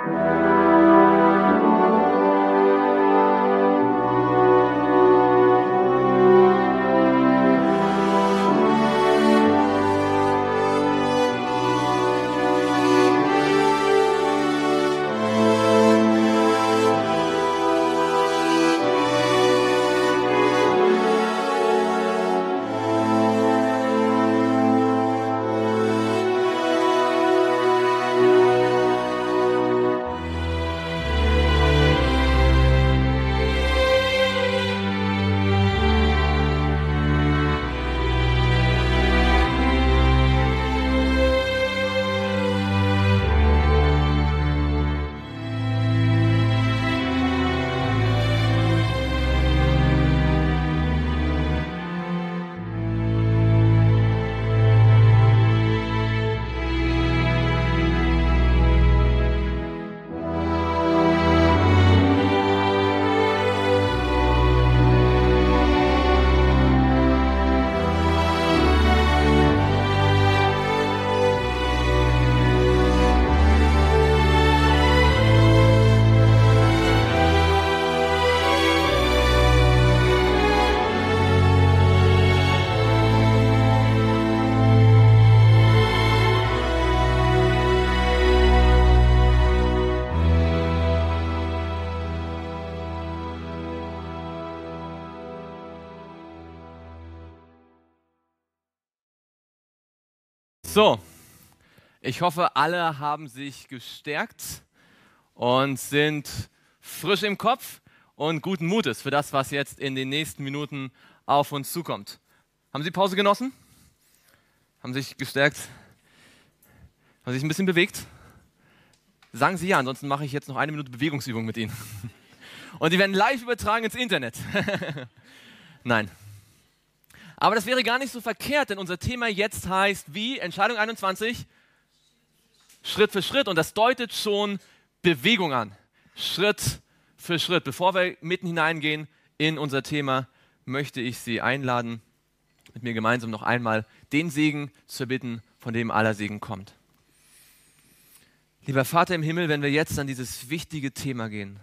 So, ich hoffe, alle haben sich gestärkt und sind frisch im Kopf und guten Mutes für das, was jetzt in den nächsten Minuten auf uns zukommt. Haben Sie Pause genossen? Haben Sie sich gestärkt? Haben Sie sich ein bisschen bewegt? Sagen Sie ja, ansonsten mache ich jetzt noch 1 Minute Bewegungsübung mit Ihnen. Und die werden live übertragen ins Internet. Nein. Aber das wäre gar nicht so verkehrt, denn unser Thema jetzt heißt wie? Entscheidung 21? Schritt für Schritt. Und das deutet schon Bewegung an. Schritt für Schritt. Bevor wir mitten hineingehen in unser Thema, möchte ich Sie einladen, mit mir gemeinsam noch einmal den Segen zu erbitten, von dem aller Segen kommt. Lieber Vater im Himmel, wenn wir jetzt an dieses wichtige Thema gehen,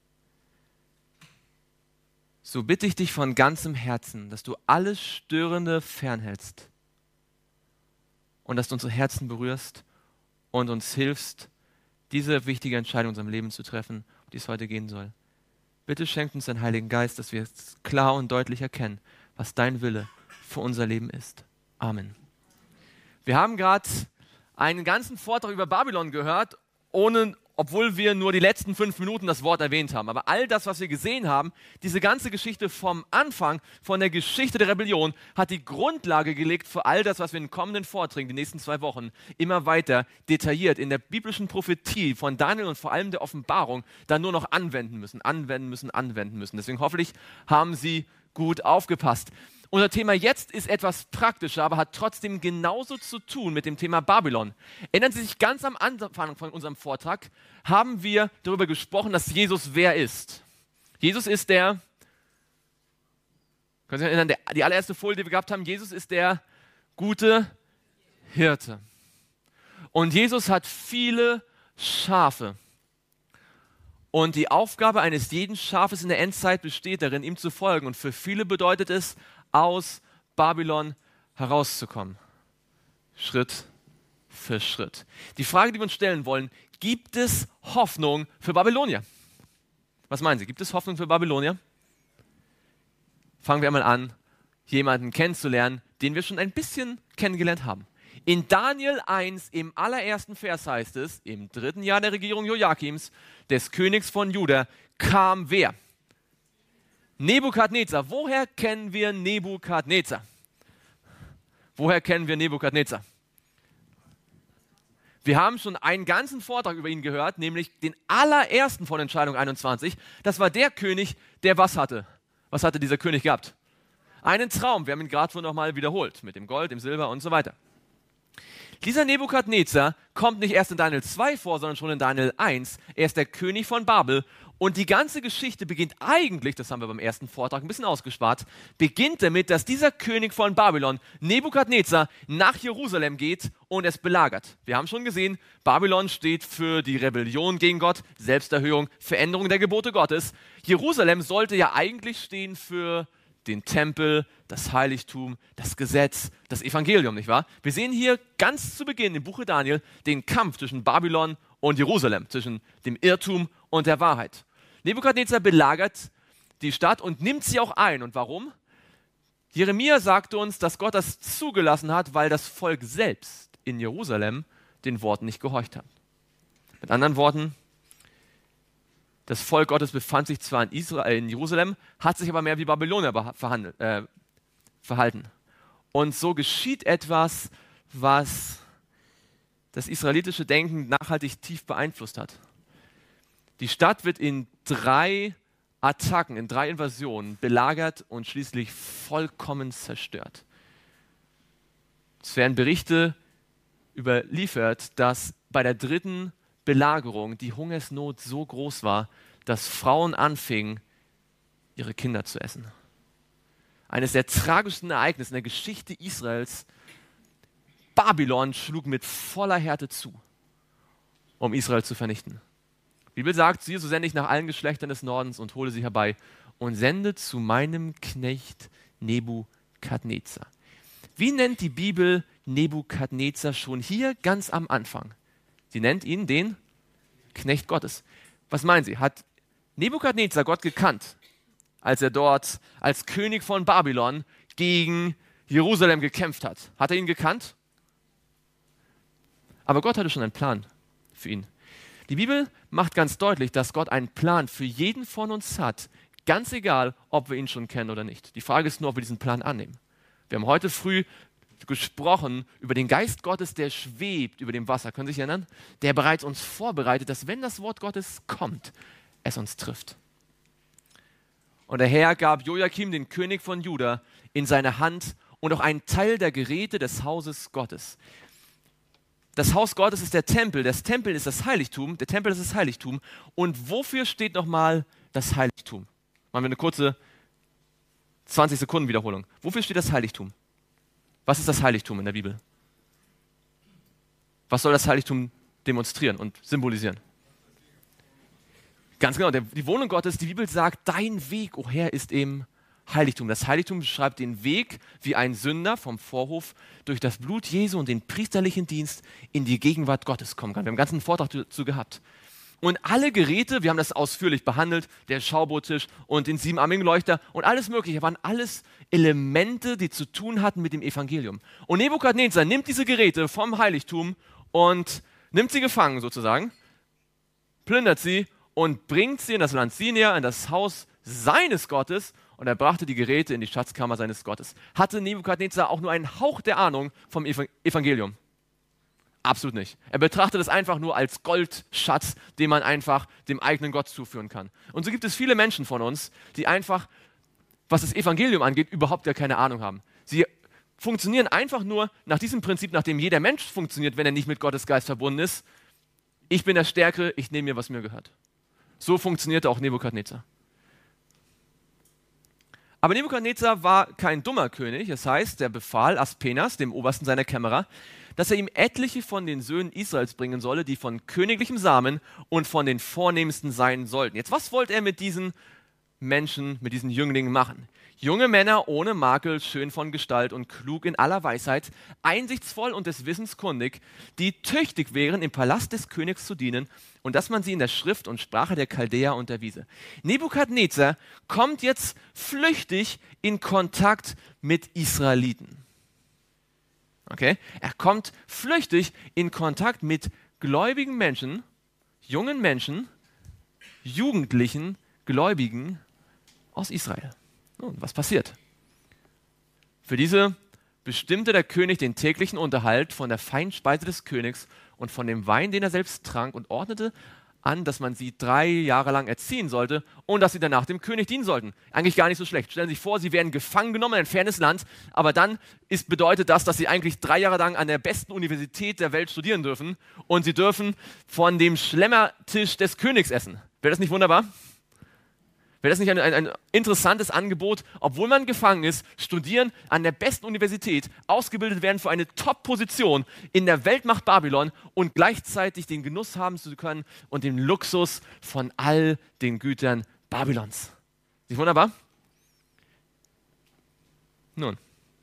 so bitte ich dich von ganzem Herzen, dass du alles Störende fernhältst und dass du unsere Herzen berührst und uns hilfst, diese wichtige Entscheidung in unserem Leben zu treffen, um die es heute gehen soll. Bitte schenkt uns deinen Heiligen Geist, dass wir jetzt klar und deutlich erkennen, was dein Wille für unser Leben ist. Amen. Wir haben gerade einen ganzen Vortrag über Babylon gehört, obwohl wir nur die letzten 5 Minuten das Wort erwähnt haben. Aber all das, was wir gesehen haben, diese ganze Geschichte vom Anfang, von der Geschichte der Rebellion, hat die Grundlage gelegt für all das, was wir in den kommenden Vorträgen, die nächsten 2 Wochen, immer weiter detailliert in der biblischen Prophetie von Daniel und vor allem der Offenbarung dann nur noch anwenden müssen. Deswegen hoffentlich haben Sie gut aufgepasst. Unser Thema jetzt ist etwas praktischer, aber hat trotzdem genauso zu tun mit dem Thema Babylon. Erinnern Sie sich, ganz am Anfang von unserem Vortrag haben wir darüber gesprochen, dass Jesus wer ist. Jesus ist der, können Sie sich erinnern, die allererste Folie, die wir gehabt haben, Jesus ist der gute Hirte. Und Jesus hat viele Schafe. Und die Aufgabe eines jeden Schafes in der Endzeit besteht darin, ihm zu folgen. Und für viele bedeutet es, aus Babylon herauszukommen. Schritt für Schritt. Die Frage, die wir uns stellen wollen, gibt es Hoffnung für Babylonier? Was meinen Sie? Gibt es Hoffnung für Babylonier? Fangen wir einmal an, jemanden kennenzulernen, den wir schon ein bisschen kennengelernt haben. In Daniel 1, im allerersten Vers heißt es, im 3. Jahr der Regierung Joachims, des Königs von Juda, kam wer? Nebukadnezar. Woher kennen wir Nebukadnezar? Woher kennen wir Nebukadnezar? Wir haben schon einen ganzen Vortrag über ihn gehört, nämlich den allerersten von Entscheidung 21. Das war der König, der was hatte? Was hatte dieser König gehabt? Einen Traum. Wir haben ihn gerade noch mal wiederholt, mit dem Gold, dem Silber und so weiter. Dieser Nebukadnezar kommt nicht erst in Daniel 2 vor, sondern schon in Daniel 1. Er ist der König von Babel Und die ganze Geschichte beginnt eigentlich, das haben wir beim ersten Vortrag ein bisschen ausgespart, beginnt damit, dass dieser König von Babylon, Nebukadnezar, nach Jerusalem geht und es belagert. Wir haben schon gesehen, Babylon steht für die Rebellion gegen Gott, Selbsterhöhung, Veränderung der Gebote Gottes. Jerusalem sollte ja eigentlich stehen für den Tempel, das Heiligtum, das Gesetz, das Evangelium, nicht wahr? Wir sehen hier ganz zu Beginn im Buche Daniel den Kampf zwischen Babylon und Jerusalem, zwischen dem Irrtum und der Wahrheit. Nebukadnezar belagert die Stadt und nimmt sie auch ein. Und warum? Jeremia sagte uns, dass Gott das zugelassen hat, weil das Volk selbst in Jerusalem den Worten nicht gehorcht hat. Mit anderen Worten, das Volk Gottes befand sich zwar in Jerusalem, hat sich aber mehr wie Babylonier verhalten. Und so geschieht etwas, was das israelitische Denken nachhaltig tief beeinflusst hat. Die Stadt wird in 3 Attacken, in 3 Invasionen belagert und schließlich vollkommen zerstört. Es werden Berichte überliefert, dass bei der 3. Belagerung die Hungersnot so groß war, dass Frauen anfingen, ihre Kinder zu essen. Eines der tragischsten Ereignisse in der Geschichte Israels. Babylon schlug mit voller Härte zu, um Israel zu vernichten. Die Bibel sagt, siehe, so sende ich nach allen Geschlechtern des Nordens und hole sie herbei und sende zu meinem Knecht Nebukadnezar. Wie nennt die Bibel Nebukadnezar schon hier ganz am Anfang? Sie nennt ihn den Knecht Gottes. Was meinen Sie? Hat Nebukadnezar Gott gekannt, als er dort als König von Babylon gegen Jerusalem gekämpft hat? Hat er ihn gekannt? Aber Gott hatte schon einen Plan für ihn. Die Bibel macht ganz deutlich, dass Gott einen Plan für jeden von uns hat, ganz egal, ob wir ihn schon kennen oder nicht. Die Frage ist nur, ob wir diesen Plan annehmen. Wir haben heute früh gesprochen über den Geist Gottes, der schwebt über dem Wasser. Können Sie sich erinnern? Der bereits uns vorbereitet, dass wenn das Wort Gottes kommt, es uns trifft. Und der Herr gab Joachim, den König von Juda, in seine Hand und auch einen Teil der Geräte des Hauses Gottes. Das Haus Gottes ist der Tempel, das Tempel ist das Heiligtum, der Tempel ist das Heiligtum. Und wofür steht nochmal das Heiligtum? Machen wir eine kurze 20 Sekunden Wiederholung. Wofür steht das Heiligtum? Was ist das Heiligtum in der Bibel? Was soll das Heiligtum demonstrieren und symbolisieren? Ganz genau, die Wohnung Gottes, die Bibel sagt, dein Weg, o Herr, ist im Heiligtum. Das Heiligtum beschreibt den Weg, wie ein Sünder vom Vorhof durch das Blut Jesu und den priesterlichen Dienst in die Gegenwart Gottes kommen kann. Wir haben einen ganzen Vortrag dazu gehabt. Und alle Geräte, wir haben das ausführlich behandelt, der Schaubotisch und den 7-armigen Leuchter und alles Mögliche, waren alles Elemente, die zu tun hatten mit dem Evangelium. Und Nebukadnezar nimmt diese Geräte vom Heiligtum und nimmt sie gefangen sozusagen, plündert sie und bringt sie in das Land Sinea, in das Haus seines Gottes, und er brachte die Geräte in die Schatzkammer seines Gottes. Hatte Nebukadnezar auch nur einen Hauch der Ahnung vom Evangelium? Absolut nicht. Er betrachtet es einfach nur als Goldschatz, den man einfach dem eigenen Gott zuführen kann. Und so gibt es viele Menschen von uns, die einfach, was das Evangelium angeht, überhaupt gar keine Ahnung haben. Sie funktionieren einfach nur nach diesem Prinzip, nach dem jeder Mensch funktioniert, wenn er nicht mit Gottes Geist verbunden ist. Ich bin der Stärkere, ich nehme mir, was mir gehört. So funktionierte auch Nebukadnezar. Aber Nebukadnezar war kein dummer König. Das heißt, er befahl Aspenas, dem Obersten seiner Kämmerer, dass er ihm etliche von den Söhnen Israels bringen solle, die von königlichem Samen und von den Vornehmsten sein sollten. Jetzt, was wollte er mit diesen Menschen, mit diesen Jünglingen machen? Junge Männer ohne Makel, schön von Gestalt und klug in aller Weisheit, einsichtsvoll und des Wissens kundig, die tüchtig wären, im Palast des Königs zu dienen und dass man sie in der Schrift und Sprache der Chaldäer unterwiese. Nebukadnezar kommt jetzt flüchtig in Kontakt mit Israeliten. Okay? Er kommt flüchtig in Kontakt mit gläubigen Menschen, jungen Menschen, Jugendlichen, Gläubigen aus Israel. Nun, was passiert? Für diese bestimmte der König den täglichen Unterhalt von der Feinspeise des Königs und von dem Wein, den er selbst trank, und ordnete an, dass man sie 3 Jahre lang erziehen sollte und dass sie danach dem König dienen sollten. Eigentlich gar nicht so schlecht. Stellen Sie sich vor, sie werden gefangen genommen in ein fernes Land, aber dann bedeutet das, dass sie eigentlich 3 Jahre lang an der besten Universität der Welt studieren dürfen und sie dürfen von dem Schlemmertisch des Königs essen. Wäre das nicht wunderbar? Wäre das nicht ein interessantes Angebot, obwohl man gefangen ist, studieren an der besten Universität, ausgebildet werden für eine Top-Position in der Weltmacht Babylon und gleichzeitig den Genuss haben zu können und den Luxus von all den Gütern Babylons. Nicht wunderbar? Nun,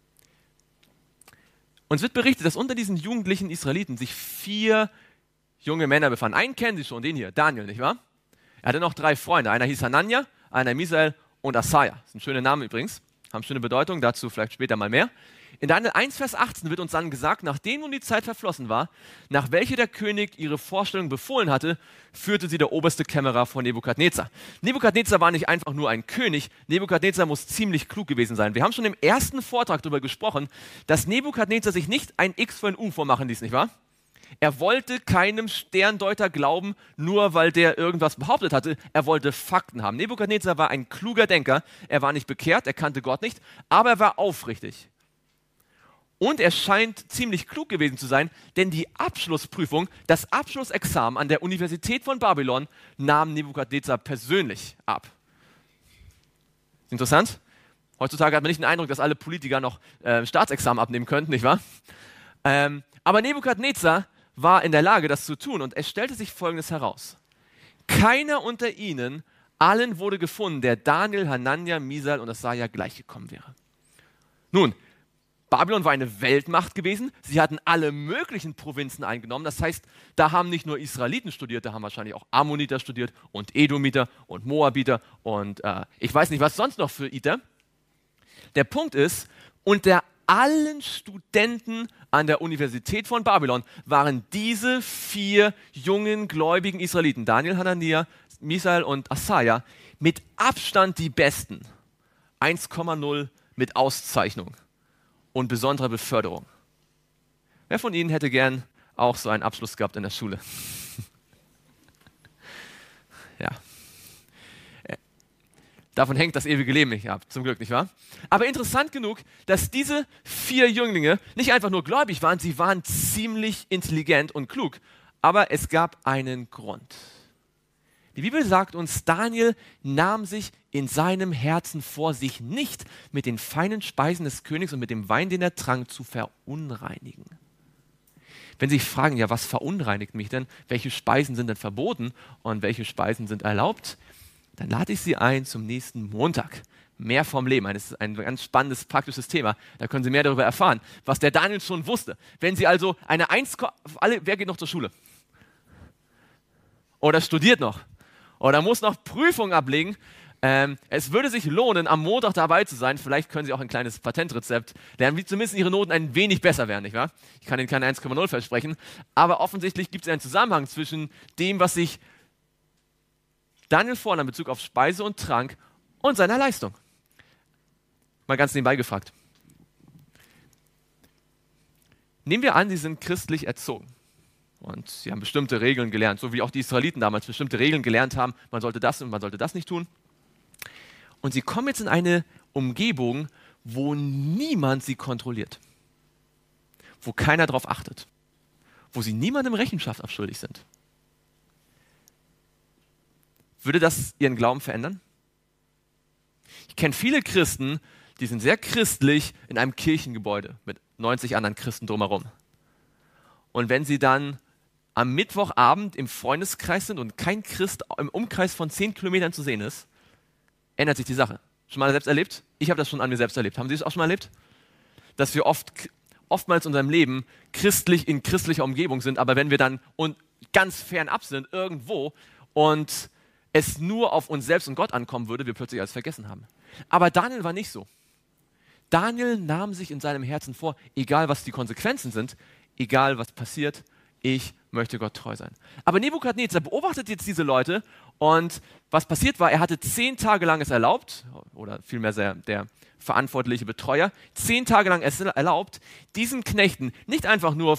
uns wird berichtet, dass unter diesen jugendlichen Israeliten sich 4 junge Männer befanden. Einen kennen Sie schon, den hier, Daniel, nicht wahr? Er hatte noch 3 Freunde. Einer hieß Hanania, einer Misael und Asaja. Das sind schöne Namen übrigens, haben schöne Bedeutung, dazu vielleicht später mal mehr. In Daniel 1, Vers 18 wird uns dann gesagt, nachdem nun die Zeit verflossen war, nach welcher der König ihre Vorstellung befohlen hatte, führte sie der oberste Kämmerer von Nebukadnezar. Nebukadnezar war nicht einfach nur ein König, Nebukadnezar muss ziemlich klug gewesen sein. Wir haben schon im ersten Vortrag darüber gesprochen, dass Nebukadnezar sich nicht ein X für ein U vormachen ließ, nicht wahr? Er wollte keinem Sterndeuter glauben, nur weil der irgendwas behauptet hatte. Er wollte Fakten haben. Nebukadnezar war ein kluger Denker. Er war nicht bekehrt, er kannte Gott nicht, aber er war aufrichtig. Und er scheint ziemlich klug gewesen zu sein, denn die Abschlussprüfung, das Abschlussexamen an der Universität von Babylon nahm Nebukadnezar persönlich ab. Interessant? Heutzutage hat man nicht den Eindruck, dass alle Politiker noch Staatsexamen abnehmen könnten, nicht wahr? Aber Nebukadnezar war in der Lage, das zu tun. Und es stellte sich Folgendes heraus. Keiner unter ihnen, allen wurde gefunden, der Daniel, Hanania, Misael und Asaja gleichgekommen wäre. Nun, Babylon war eine Weltmacht gewesen. Sie hatten alle möglichen Provinzen eingenommen. Das heißt, da haben nicht nur Israeliten studiert, da haben wahrscheinlich auch Ammoniter studiert und Edomiter und Moabiter und ich weiß nicht, was sonst noch für Iter. Der Punkt ist, unter allen Studenten an der Universität von Babylon waren diese 4 jungen gläubigen Israeliten, Daniel, Hanania, Misael und Asaja, mit Abstand die Besten. 1,0 mit Auszeichnung und besonderer Beförderung. Wer von Ihnen hätte gern auch so einen Abschluss gehabt in der Schule? Ja. Davon hängt das ewige Leben nicht ab, zum Glück, nicht wahr? Aber interessant genug, dass diese 4 Jünglinge nicht einfach nur gläubig waren, sie waren ziemlich intelligent und klug. Aber es gab einen Grund. Die Bibel sagt uns, Daniel nahm sich in seinem Herzen vor, sich nicht mit den feinen Speisen des Königs und mit dem Wein, den er trank, zu verunreinigen. Wenn Sie sich fragen, ja, was verunreinigt mich denn? Welche Speisen sind denn verboten und welche Speisen sind erlaubt? Dann lade ich Sie ein zum nächsten Montag. Mehr vom Leben. Das ist ein ganz spannendes, praktisches Thema. Da können Sie mehr darüber erfahren, was der Daniel schon wusste. Wenn Sie also eine 1, wer geht noch zur Schule? Oder studiert noch? Oder muss noch Prüfungen ablegen? Es würde sich lohnen, am Montag dabei zu sein. Vielleicht können Sie auch ein kleines Patentrezept lernen, wie zumindest Ihre Noten ein wenig besser werden, nicht wahr? Ich kann Ihnen keine 1,0 versprechen. Aber offensichtlich gibt es einen Zusammenhang zwischen dem, was sich Daniel vornahm in Bezug auf Speise und Trank und seiner Leistung. Mal ganz nebenbei gefragt. Nehmen wir an, Sie sind christlich erzogen und Sie haben bestimmte Regeln gelernt, so wie auch die Israeliten damals bestimmte Regeln gelernt haben, man sollte das und man sollte das nicht tun. Und Sie kommen jetzt in eine Umgebung, wo niemand Sie kontrolliert, wo keiner darauf achtet, wo Sie niemandem Rechenschaft abschuldig sind. Würde das Ihren Glauben verändern? Ich kenne viele Christen, die sind sehr christlich in einem Kirchengebäude mit 90 anderen Christen drumherum. Und wenn sie dann am Mittwochabend im Freundeskreis sind und kein Christ im Umkreis von 10 Kilometern zu sehen ist, ändert sich die Sache. Schon mal selbst erlebt? Ich habe das schon an mir selbst erlebt. Haben Sie das auch schon mal erlebt? Dass wir oftmals in unserem Leben christlich in christlicher Umgebung sind, aber wenn wir dann ganz fernab sind, irgendwo, und es nur auf uns selbst und Gott ankommen würde, wir plötzlich alles vergessen haben. Aber Daniel war nicht so. Daniel nahm sich in seinem Herzen vor, egal was die Konsequenzen sind, egal was passiert, ich möchte Gott treu sein. Aber Nebukadnezar beobachtet jetzt diese Leute und was passiert war, er hatte 10 Tage lang es erlaubt, oder vielmehr der verantwortliche Betreuer, 10 Tage lang es erlaubt, diesen Knechten nicht einfach nur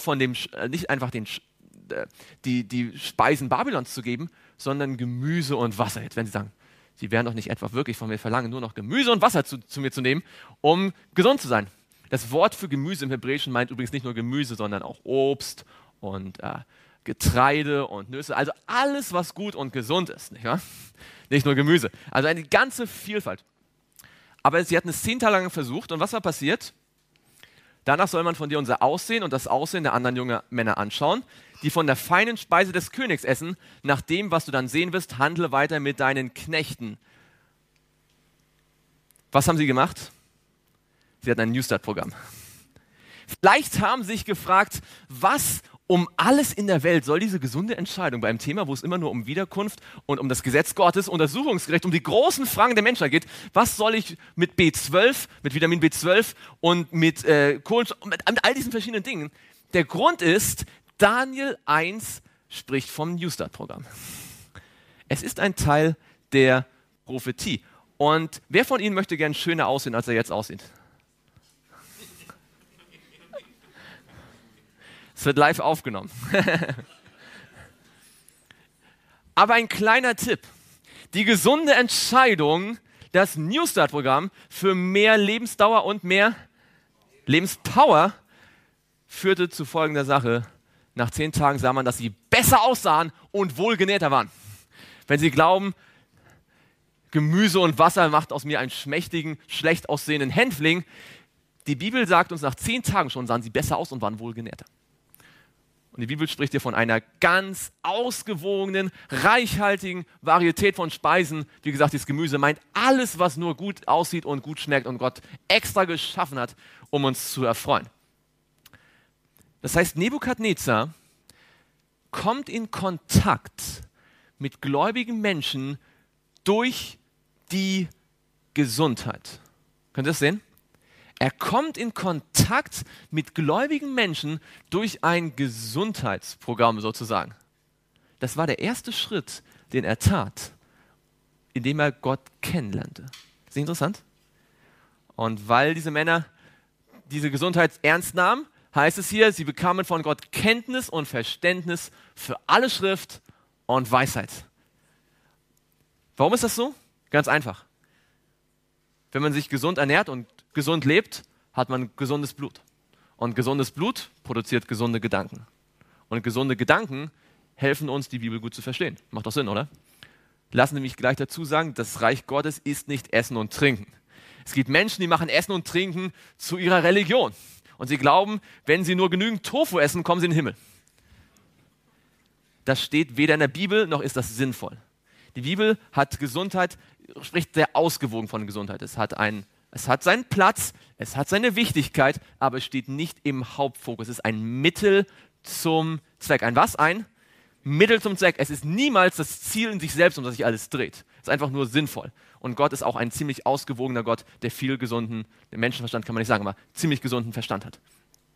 die Speisen Babylons zu geben, sondern Gemüse und Wasser. Jetzt werden Sie sagen, Sie werden doch nicht etwa wirklich von mir verlangen, nur noch Gemüse und Wasser zu mir zu nehmen, um gesund zu sein. Das Wort für Gemüse im Hebräischen meint übrigens nicht nur Gemüse, sondern auch Obst und Getreide und Nüsse, also alles, was gut und gesund ist, nicht wahr? Nicht nur Gemüse, also eine ganze Vielfalt. Aber sie hatten es 10 Tage lang versucht und was war passiert? Danach soll man von dir unser Aussehen und das Aussehen der anderen jungen Männer anschauen, die von der feinen Speise des Königs essen. Nach dem, was du dann sehen wirst, handle weiter mit deinen Knechten. Was haben sie gemacht? Sie hatten ein Newstart-Programm. Vielleicht haben sie sich gefragt, was um alles in der Welt soll diese gesunde Entscheidung bei einem Thema, wo es immer nur um Wiederkunft und um das Gesetz Gottes, Untersuchungsgericht, um die großen Fragen der Menschheit geht, was soll ich mit B12, mit Vitamin B12 und mit Kohlenstoff, mit all diesen verschiedenen Dingen? Der Grund ist, Daniel 1 spricht vom Newstart-Programm. Es ist ein Teil der Prophetie. Und wer von Ihnen möchte gern schöner aussehen, als er jetzt aussieht? Es wird live aufgenommen. Aber ein kleiner Tipp. Die gesunde Entscheidung, das Newstart-Programm für mehr Lebensdauer und mehr Lebenspower führte zu folgender Sache. Nach 10 Tagen sah man, dass sie besser aussahen und wohlgenährter waren. Wenn Sie glauben, Gemüse und Wasser macht aus mir einen schmächtigen, schlecht aussehenden Hänfling, die Bibel sagt uns, nach 10 Tagen schon sahen sie besser aus und waren wohlgenährter. Und die Bibel spricht hier von einer ganz ausgewogenen, reichhaltigen Varietät von Speisen. Wie gesagt, dieses Gemüse meint alles, was nur gut aussieht und gut schmeckt und Gott extra geschaffen hat, um uns zu erfreuen. Das heißt, Nebukadnezar kommt in Kontakt mit gläubigen Menschen durch die Gesundheit. Könnt ihr das sehen? Er kommt in Kontakt mit gläubigen Menschen durch ein Gesundheitsprogramm sozusagen. Das war der erste Schritt, den er tat, indem er Gott kennenlernte. Ist nicht interessant? Und weil diese Männer diese Gesundheit ernst nahmen, heißt es hier, sie bekamen von Gott Kenntnis und Verständnis für alle Schrift und Weisheit. Warum ist das so? Ganz einfach. Wenn man sich gesund ernährt und gesund lebt, hat man gesundes Blut. Und gesundes Blut produziert gesunde Gedanken. Und gesunde Gedanken helfen uns, die Bibel gut zu verstehen. Macht doch Sinn, oder? Lassen Sie mich gleich dazu sagen, das Reich Gottes ist nicht Essen und Trinken. Es gibt Menschen, die machen Essen und Trinken zu ihrer Religion. Und sie glauben, wenn sie nur genügend Tofu essen, kommen sie in den Himmel. Das steht weder in der Bibel, noch ist das sinnvoll. Die Bibel hat Gesundheit, spricht sehr ausgewogen von Gesundheit. Es hat seinen Platz, es hat seine Wichtigkeit, aber es steht nicht im Hauptfokus. Es ist ein Mittel zum Zweck. Ein was? Ein Mittel zum Zweck. Es ist niemals das Ziel in sich selbst, um das sich alles dreht. Es ist einfach nur sinnvoll. Und Gott ist auch ein ziemlich ausgewogener Gott, der viel gesunden, den Menschenverstand kann man nicht sagen, aber ziemlich gesunden Verstand hat.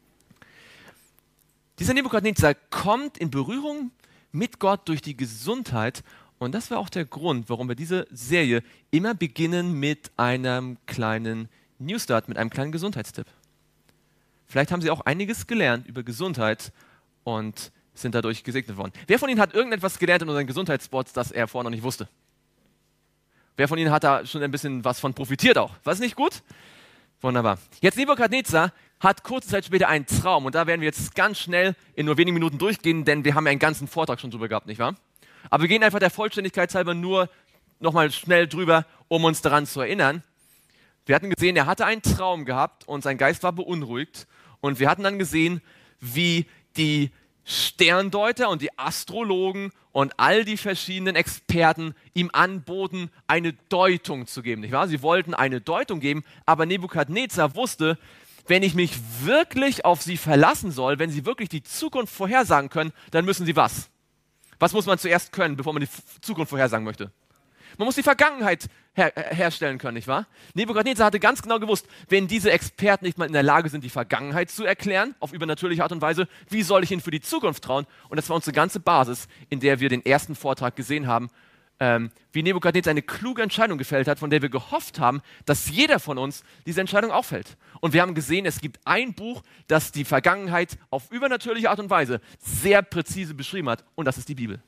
Dieser Nebukadnezar kommt in Berührung mit Gott durch die Gesundheit. Und das war auch der Grund, warum wir diese Serie immer beginnen mit einem kleinen Newstart, mit einem kleinen Gesundheitstipp. Vielleicht haben Sie auch einiges gelernt über Gesundheit und sind dadurch gesegnet worden. Wer von Ihnen hat irgendetwas gelernt in unseren Gesundheitsspots, das er vorher noch nicht wusste? Wer von Ihnen hat da schon ein bisschen was von profitiert auch? War es nicht gut? Wunderbar. Jetzt Nebukadnezar hat kurze Zeit später einen Traum und da werden wir jetzt ganz schnell in nur wenigen Minuten durchgehen, denn wir haben ja einen ganzen Vortrag schon drüber gehabt, nicht wahr? Aber wir gehen einfach der Vollständigkeit halber nur nochmal schnell drüber, um uns daran zu erinnern. Wir hatten gesehen, er hatte einen Traum gehabt und sein Geist war beunruhigt. Und wir hatten dann gesehen, wie die Sterndeuter und die Astrologen und all die verschiedenen Experten ihm anboten, eine Deutung zu geben. Nicht wahr? Sie wollten eine Deutung geben, aber Nebukadnezar wusste, wenn ich mich wirklich auf sie verlassen soll, wenn sie wirklich die Zukunft vorhersagen können, dann müssen sie was? Was muss man zuerst können, bevor man die Zukunft vorhersagen möchte? Man muss die Vergangenheit herstellen können, nicht wahr? Nebukadnezar hatte ganz genau gewusst, wenn diese Experten nicht mal in der Lage sind, die Vergangenheit zu erklären, auf übernatürliche Art und Weise, wie soll ich ihnen für die Zukunft trauen? Und das war unsere ganze Basis, in der wir den ersten Vortrag gesehen haben, wie Nebukadnezar eine kluge Entscheidung gefällt hat, von der wir gehofft haben, dass jeder von uns diese Entscheidung auch fällt. Und wir haben gesehen, es gibt ein Buch, das die Vergangenheit auf übernatürliche Art und Weise sehr präzise beschrieben hat, und das ist die Bibel.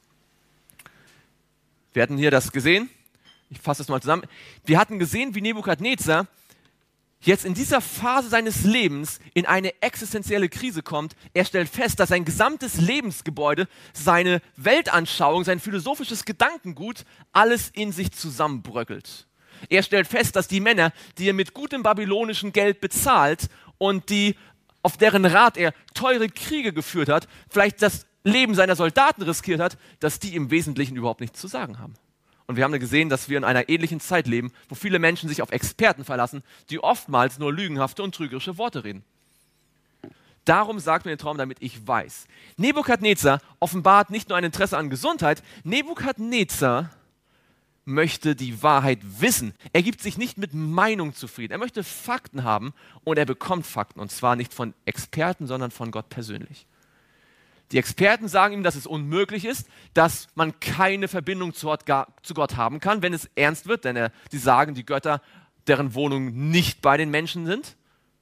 Wir hatten hier das gesehen. Ich fasse das mal zusammen. Wir hatten gesehen, wie Nebukadnezar jetzt in dieser Phase seines Lebens in eine existenzielle Krise kommt. Er stellt fest, dass sein gesamtes Lebensgebäude, seine Weltanschauung, sein philosophisches Gedankengut, alles in sich zusammenbröckelt. Er stellt fest, dass die Männer, die er mit gutem babylonischen Geld bezahlt und auf deren Rat er teure Kriege geführt hat, vielleicht das Leben seiner Soldaten riskiert hat, dass die im Wesentlichen überhaupt nichts zu sagen haben. Und wir haben ja gesehen, dass wir in einer ähnlichen Zeit leben, wo viele Menschen sich auf Experten verlassen, die oftmals nur lügenhafte und trügerische Worte reden. Darum sagt mir den Traum, damit ich weiß. Nebukadnezar offenbart nicht nur ein Interesse an Gesundheit, Nebukadnezar möchte die Wahrheit wissen. Er gibt sich nicht mit Meinung zufrieden. Er möchte Fakten haben und er bekommt Fakten. Und zwar nicht von Experten, sondern von Gott persönlich. Die Experten sagen ihm, dass es unmöglich ist, dass man keine Verbindung zu Gott haben kann, wenn es ernst wird. Denn sie sagen, die Götter, deren Wohnungen nicht bei den Menschen sind.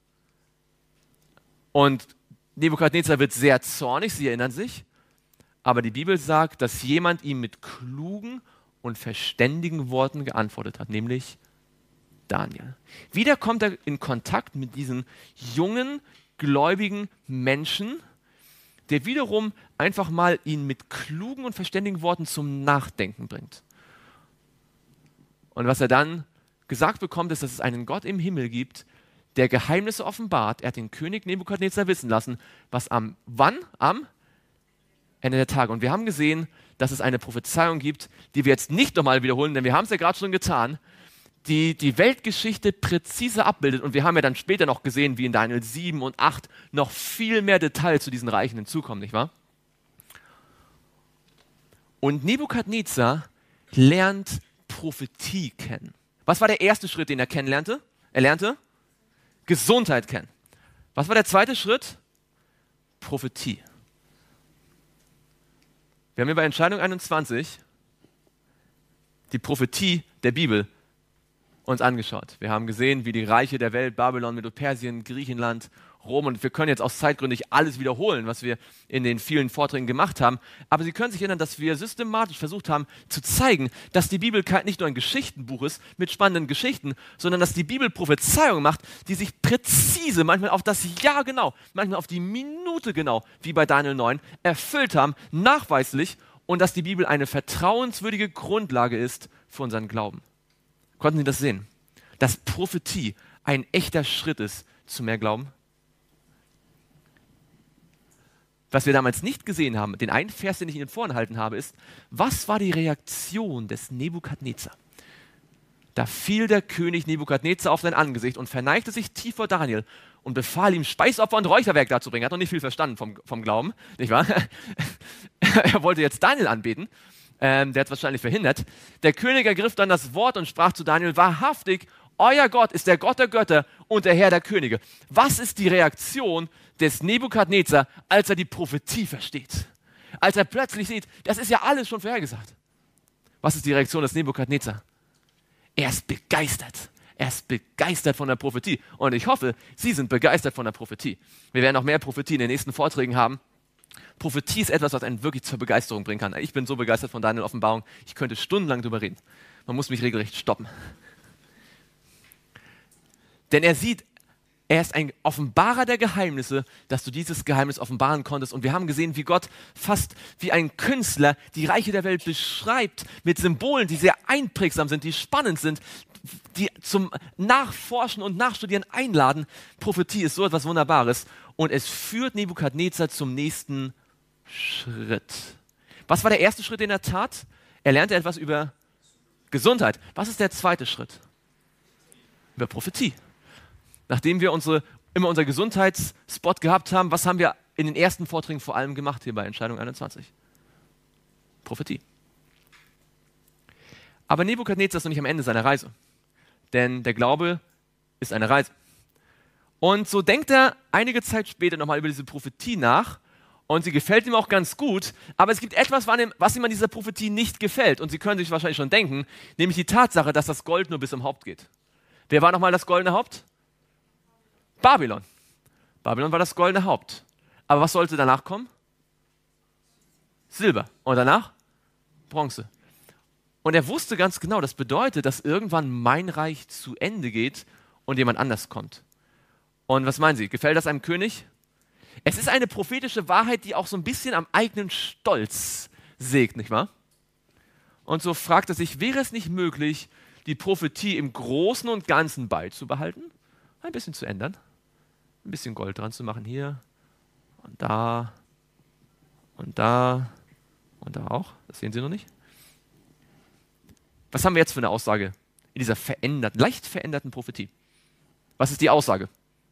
Und Nebukadnezar wird sehr zornig, Sie erinnern sich. Aber die Bibel sagt, dass jemand ihm mit klugen und verständigen Worten geantwortet hat, nämlich Daniel. Wieder kommt er in Kontakt mit diesen jungen, gläubigen Menschen, der wiederum einfach mal ihn mit klugen und verständigen Worten zum Nachdenken bringt. Und was er dann gesagt bekommt, ist, dass es einen Gott im Himmel gibt, der Geheimnisse offenbart. Er hat den König Nebukadnezar wissen lassen, was am Ende der Tage. Und wir haben gesehen, dass es eine Prophezeiung gibt, die wir jetzt nicht nochmal wiederholen, denn wir haben es ja gerade schon getan, die die Weltgeschichte präzise abbildet. Und wir haben ja dann später noch gesehen, wie in Daniel 7 und 8 noch viel mehr Details zu diesen Reichen hinzukommen, nicht wahr? Und Nebukadnezar lernt Prophetie kennen. Was war der erste Schritt, den er kennenlernte? Er lernte Gesundheit kennen. Was war der zweite Schritt? Prophetie. Wir haben hier bei Entscheidung 21 die Prophetie der Bibel uns angeschaut. Wir haben gesehen, wie die Reiche der Welt, Babylon, Medo-Persien, Griechenland, Rom, und wir können jetzt aus Zeitgründen nicht alles wiederholen, was wir in den vielen Vorträgen gemacht haben, aber Sie können sich erinnern, dass wir systematisch versucht haben zu zeigen, dass die Bibel nicht nur ein Geschichtenbuch ist mit spannenden Geschichten, sondern dass die Bibel Prophezeiungen macht, die sich präzise, manchmal auf das Jahr genau, manchmal auf die Minute genau, wie bei Daniel 9, erfüllt haben, nachweislich, und dass die Bibel eine vertrauenswürdige Grundlage ist für unseren Glauben. Konnten Sie das sehen? Dass Prophetie ein echter Schritt ist zu mehr Glauben? Was wir damals nicht gesehen haben, den einen Vers, den ich Ihnen vorenthalten habe, ist, was war die Reaktion des Nebukadnezar? Da fiel der König Nebukadnezar auf sein Angesicht und verneigte sich tief vor Daniel und befahl ihm, Speisopfer und Räucherwerk darzubringen. Er hat noch nicht viel verstanden vom Glauben, nicht wahr? Er wollte jetzt Daniel anbeten. Der hat es wahrscheinlich verhindert. Der König ergriff dann das Wort und sprach zu Daniel, wahrhaftig, euer Gott ist der Gott der Götter und der Herr der Könige. Was ist die Reaktion des Nebukadnezar, als er die Prophetie versteht? Als er plötzlich sieht, das ist ja alles schon vorhergesagt. Was ist die Reaktion des Nebukadnezar? Er ist begeistert. Er ist begeistert von der Prophetie. Und ich hoffe, Sie sind begeistert von der Prophetie. Wir werden noch mehr Prophetie in den nächsten Vorträgen haben. Prophetie ist etwas, was einen wirklich zur Begeisterung bringen kann. Ich bin so begeistert von Daniel Offenbarung, ich könnte stundenlang darüber reden. Man muss mich regelrecht stoppen. Denn er sieht, er ist ein Offenbarer der Geheimnisse, dass du dieses Geheimnis offenbaren konntest. Und wir haben gesehen, wie Gott fast wie ein Künstler die Reiche der Welt beschreibt mit Symbolen, die sehr einprägsam sind, die spannend sind, die zum Nachforschen und Nachstudieren einladen. Prophetie ist so etwas Wunderbares. Und es führt Nebukadnezar zum nächsten Schritt. Was war der erste Schritt, den er tat? Er lernte etwas über Gesundheit. Was ist der zweite Schritt? Über Prophetie. Nachdem wir immer unser Gesundheitsspot gehabt haben, was haben wir in den ersten Vorträgen vor allem gemacht hier bei Entscheidung 21? Prophetie. Aber Nebukadnezar ist noch nicht am Ende seiner Reise. Denn der Glaube ist eine Reise. Und so denkt er einige Zeit später nochmal über diese Prophetie nach und sie gefällt ihm auch ganz gut, aber es gibt etwas, was ihm an dieser Prophetie nicht gefällt. Und Sie können sich wahrscheinlich schon denken, nämlich die Tatsache, dass das Gold nur bis zum Haupt geht. Wer war nochmal das goldene Haupt? Babylon. Babylon war das goldene Haupt. Aber was sollte danach kommen? Silber. Und danach? Bronze. Und er wusste ganz genau, das bedeutet, dass irgendwann mein Reich zu Ende geht und jemand anders kommt. Und was meinen Sie? Gefällt das einem König? Es ist eine prophetische Wahrheit, die auch so ein bisschen am eigenen Stolz sägt, nicht wahr? Und so fragt er sich, wäre es nicht möglich, die Prophetie im Großen und Ganzen beizubehalten, ein bisschen zu ändern, ein bisschen Gold dran zu machen hier und da und da und da auch. Das sehen Sie noch nicht. Was haben wir jetzt für eine Aussage in dieser leicht veränderten Prophetie? Was ist die Aussage?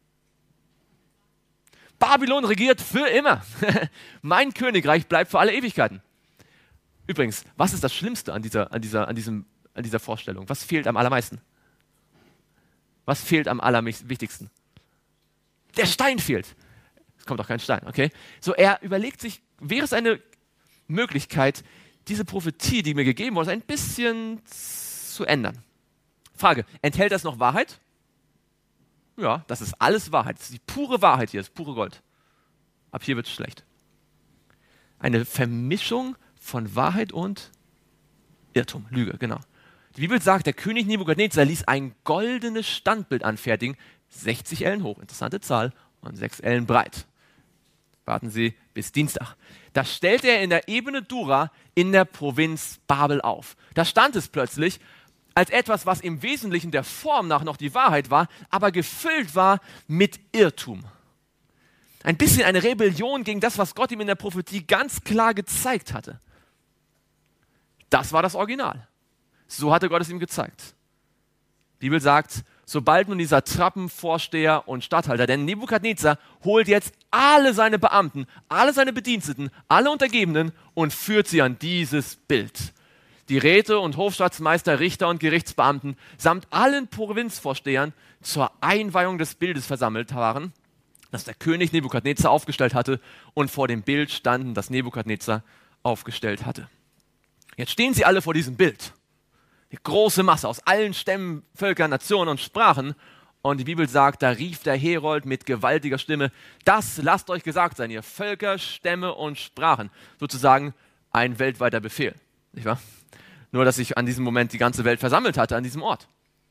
Babylon regiert für immer. Mein Königreich bleibt für alle Ewigkeiten. Übrigens, was ist das Schlimmste an dieser Vorstellung? Was fehlt am allermeisten? Was fehlt am allerwichtigsten? Der Stein fehlt. Es kommt auch kein Stein, okay? So, er überlegt sich, wäre es eine Möglichkeit, diese Prophetie, die mir gegeben wurde, ein bisschen zu ändern? Frage, enthält das noch Wahrheit? Ja, das ist alles Wahrheit. Das ist die pure Wahrheit hier, das pure Gold. Ab hier wird es schlecht. Eine Vermischung von Wahrheit und Irrtum, Lüge, genau. Die Bibel sagt, der König Nebukadnezar ließ ein goldenes Standbild anfertigen, 60 Ellen hoch, interessante Zahl, und 6 Ellen breit. Warten Sie bis Dienstag. Das stellte er in der Ebene Dura in der Provinz Babel auf. Da stand es plötzlich als etwas, was im Wesentlichen der Form nach noch die Wahrheit war, aber gefüllt war mit Irrtum. Ein bisschen eine Rebellion gegen das, was Gott ihm in der Prophetie ganz klar gezeigt hatte. Das war das Original. So hatte Gott es ihm gezeigt. Die Bibel sagt, sobald nun dieser Trappenvorsteher und Statthalter, denn Nebukadnezar holt jetzt alle seine Beamten, alle seine Bediensteten, alle Untergebenen und führt sie an dieses Bild. Die Räte und Hofstaatsmeister, Richter und Gerichtsbeamten samt allen Provinzvorstehern zur Einweihung des Bildes versammelt waren, das der König Nebukadnezar aufgestellt hatte, und vor dem Bild standen, das Nebukadnezar aufgestellt hatte. Jetzt stehen sie alle vor diesem Bild. Die große Masse aus allen Stämmen, Völkern, Nationen und Sprachen. Und die Bibel sagt, da rief der Herold mit gewaltiger Stimme, das lasst euch gesagt sein, ihr Völker, Stämme und Sprachen. Sozusagen ein weltweiter Befehl, nicht wahr? Nur, dass sich an diesem Moment die ganze Welt versammelt hatte, an diesem Ort.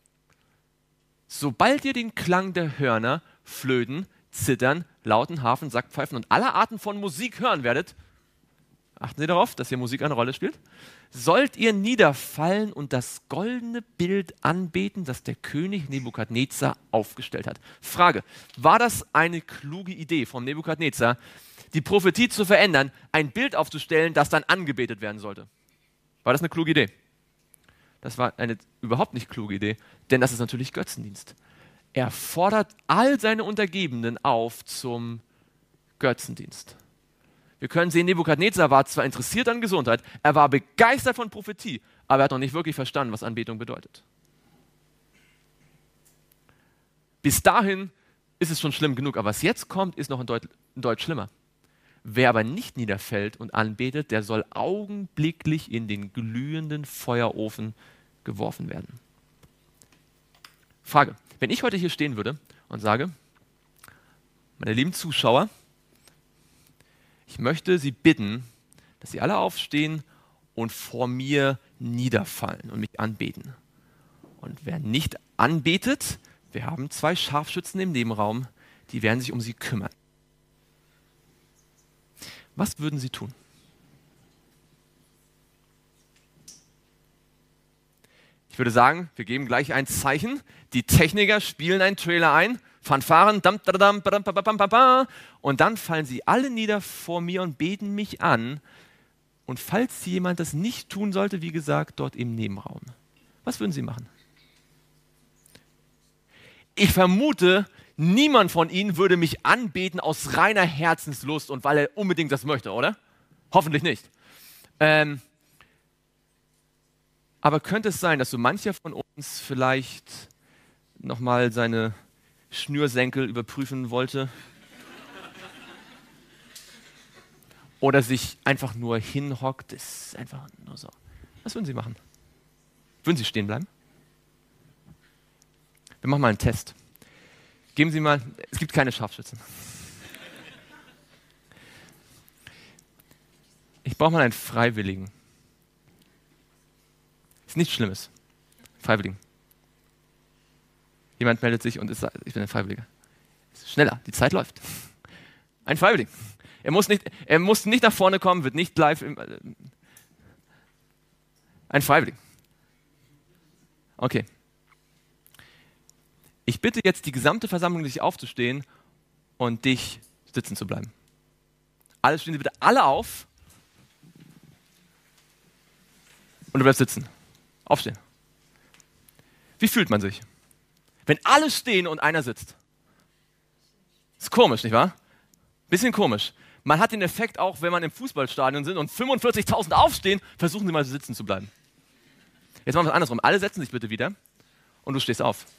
Sobald ihr den Klang der Hörner, Flöten, Zittern, Lauten, Harfen, Sackpfeifen und aller Arten von Musik hören werdet, achten Sie darauf, dass hier Musik eine Rolle spielt, sollt ihr niederfallen und das goldene Bild anbeten, das der König Nebukadnezar aufgestellt hat. Frage, war das eine kluge Idee von Nebukadnezar, die Prophetie zu verändern, ein Bild aufzustellen, das dann angebetet werden sollte? War das eine kluge Idee? Das war eine überhaupt nicht kluge Idee, denn das ist natürlich Götzendienst. Er fordert all seine Untergebenen auf zum Götzendienst. Wir können sehen, Nebukadnezar war zwar interessiert an Gesundheit, er war begeistert von Prophetie, aber er hat noch nicht wirklich verstanden, was Anbetung bedeutet. Bis dahin ist es schon schlimm genug, aber was jetzt kommt, ist noch ein Deut schlimmer. Wer aber nicht niederfällt und anbetet, der soll augenblicklich in den glühenden Feuerofen geworfen werden. Frage, wenn ich heute hier stehen würde und sage, meine lieben Zuschauer, ich möchte Sie bitten, dass Sie alle aufstehen und vor mir niederfallen und mich anbeten. Und wer nicht anbetet, wir haben 2 Scharfschützen im Nebenraum, die werden sich um Sie kümmern. Was würden Sie tun? Ich würde sagen, wir geben gleich ein Zeichen. Die Techniker spielen einen Trailer ein, Fanfaren, und dann fallen sie alle nieder vor mir und beten mich an. Und falls jemand das nicht tun sollte, wie gesagt, dort im Nebenraum. Was würden Sie machen? Ich vermute, niemand von Ihnen würde mich anbeten aus reiner Herzenslust und weil er unbedingt das möchte, oder? Hoffentlich nicht. Aber könnte es sein, dass so mancher von uns vielleicht nochmal seine Schnürsenkel überprüfen wollte? Oder sich einfach nur hinhockt? Das ist einfach nur so. Was würden Sie machen? Würden Sie stehen bleiben? Wir machen mal einen Test. Geben Sie mal, es gibt keine Scharfschützen. Ich brauche mal einen Freiwilligen. Ist nichts Schlimmes. Freiwilligen. Jemand meldet sich und sagt, ich bin ein Freiwilliger. Schneller, die Zeit läuft. Ein Freiwilliger. Er muss nicht nach vorne kommen, wird nicht live. Ein Freiwilliger. Okay. Ich bitte jetzt die gesamte Versammlung, sich aufzustehen und dich sitzen zu bleiben. Alle stehen Sie bitte alle auf und du bleibst sitzen. Aufstehen. Wie fühlt man sich, wenn alle stehen und einer sitzt? Ist komisch, nicht wahr? Bisschen komisch. Man hat den Effekt auch, wenn man im Fußballstadion sind und 45.000 aufstehen, versuchen Sie mal sitzen zu bleiben. Jetzt machen wir es andersrum. Alle setzen sich bitte wieder und du stehst auf.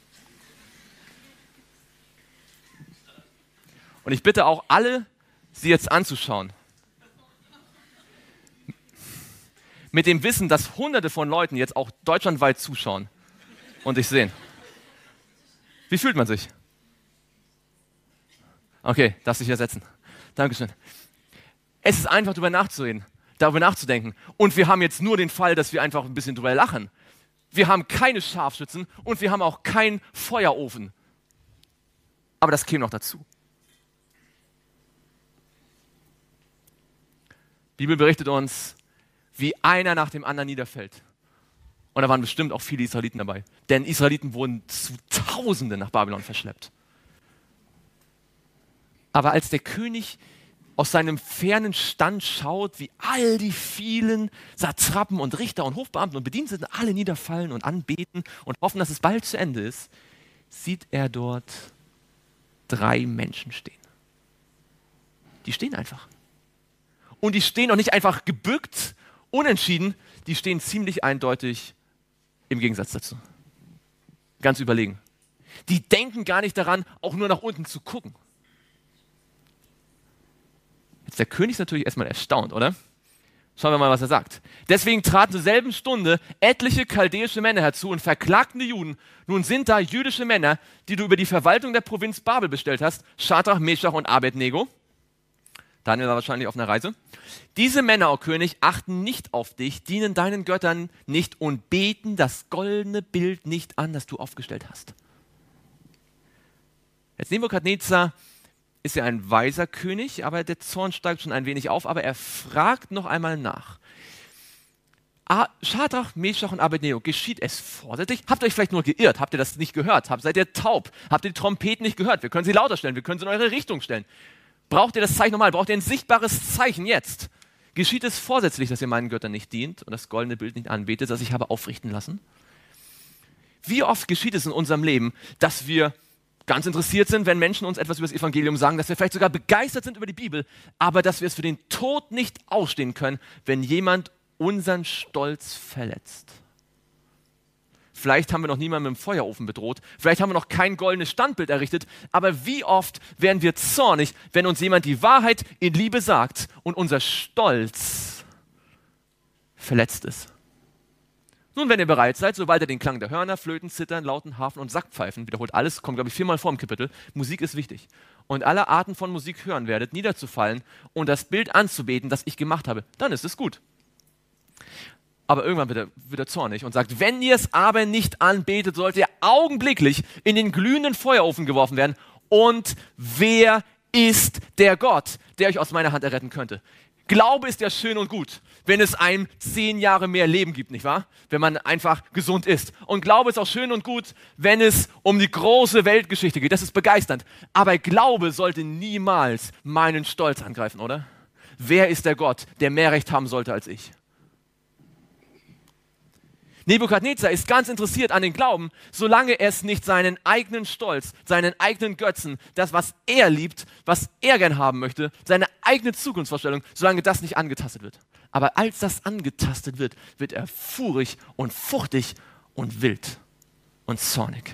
Und ich bitte auch alle, sie jetzt anzuschauen. Mit dem Wissen, dass Hunderte von Leuten jetzt auch deutschlandweit zuschauen und dich sehen. Wie fühlt man sich? Okay, darfst dich hier setzen. Dankeschön. Es ist einfach, darüber nachzudenken. Und wir haben jetzt nur den Fall, dass wir einfach ein bisschen drüber lachen. Wir haben keine Scharfschützen und wir haben auch keinen Feuerofen. Aber das käme noch dazu. Die Bibel berichtet uns, wie einer nach dem anderen niederfällt. Und da waren bestimmt auch viele Israeliten dabei. Denn Israeliten wurden zu Tausenden nach Babylon verschleppt. Aber als der König aus seinem fernen Stand schaut, wie all die vielen Satrapen und Richter und Hofbeamten und Bediensteten alle niederfallen und anbeten und hoffen, dass es bald zu Ende ist, sieht er dort 3 Menschen stehen. Die stehen einfach. Und die stehen auch nicht einfach gebückt, unentschieden, die stehen ziemlich eindeutig im Gegensatz dazu. Ganz überlegen. Die denken gar nicht daran, auch nur nach unten zu gucken. Jetzt der König ist natürlich erstmal erstaunt, oder? Schauen wir mal, was er sagt. Deswegen traten zur selben Stunde etliche chaldäische Männer herzu und verklagten die Juden. Nun sind da jüdische Männer, die du über die Verwaltung der Provinz Babel bestellt hast, Schadrach, Meschach und Abednego. Daniel war wahrscheinlich auf einer Reise. Diese Männer, o König, achten nicht auf dich, dienen deinen Göttern nicht und beten das goldene Bild nicht an, das du aufgestellt hast. Jetzt Nebukadnezar ist ja ein weiser König, aber der Zorn steigt schon ein wenig auf, aber er fragt noch einmal nach. Schadrach, Meschach und Abednego, geschieht es vorsätzlich? Habt ihr euch vielleicht nur geirrt? Habt ihr das nicht gehört? Seid ihr taub? Habt ihr die Trompeten nicht gehört? Wir können sie lauter stellen, wir können sie in eure Richtung stellen. Braucht ihr das Zeichen nochmal? Braucht ihr ein sichtbares Zeichen jetzt? Geschieht es vorsätzlich, dass ihr meinen Göttern nicht dient und das goldene Bild nicht anbetet, das ich habe aufrichten lassen? Wie oft geschieht es in unserem Leben, dass wir ganz interessiert sind, wenn Menschen uns etwas über das Evangelium sagen, dass wir vielleicht sogar begeistert sind über die Bibel, aber dass wir es für den Tod nicht ausstehen können, wenn jemand unseren Stolz verletzt. Vielleicht haben wir noch niemanden mit dem Feuerofen bedroht, vielleicht haben wir noch kein goldenes Standbild errichtet, aber wie oft werden wir zornig, wenn uns jemand die Wahrheit in Liebe sagt und unser Stolz verletzt ist. Nun, wenn ihr bereit seid, sobald ihr den Klang der Hörner, Flöten, Zittern, Lauten, Harfen und Sackpfeifen, wiederholt alles, kommt glaube ich 4-mal vor im Kapitel, Musik ist wichtig, und alle Arten von Musik hören werdet, niederzufallen und das Bild anzubeten, das ich gemacht habe, dann ist es gut. Aber irgendwann wird er zornig und sagt, wenn ihr es aber nicht anbetet, sollt ihr augenblicklich in den glühenden Feuerofen geworfen werden. Und wer ist der Gott, der euch aus meiner Hand erretten könnte? Glaube ist ja schön und gut, wenn es einem 10 Jahre mehr Leben gibt, nicht wahr? Wenn man einfach gesund ist. Und Glaube ist auch schön und gut, wenn es um die große Weltgeschichte geht. Das ist begeisternd. Aber Glaube sollte niemals meinen Stolz angreifen, oder? Wer ist der Gott, der mehr Recht haben sollte als ich? Nebukadnezar ist ganz interessiert an den Glauben, solange es nicht seinen eigenen Stolz, seinen eigenen Götzen, das, was er liebt, was er gern haben möchte, seine eigene Zukunftsvorstellung, solange das nicht angetastet wird. Aber als das angetastet wird, wird er furig und fuchtig und wild und zornig.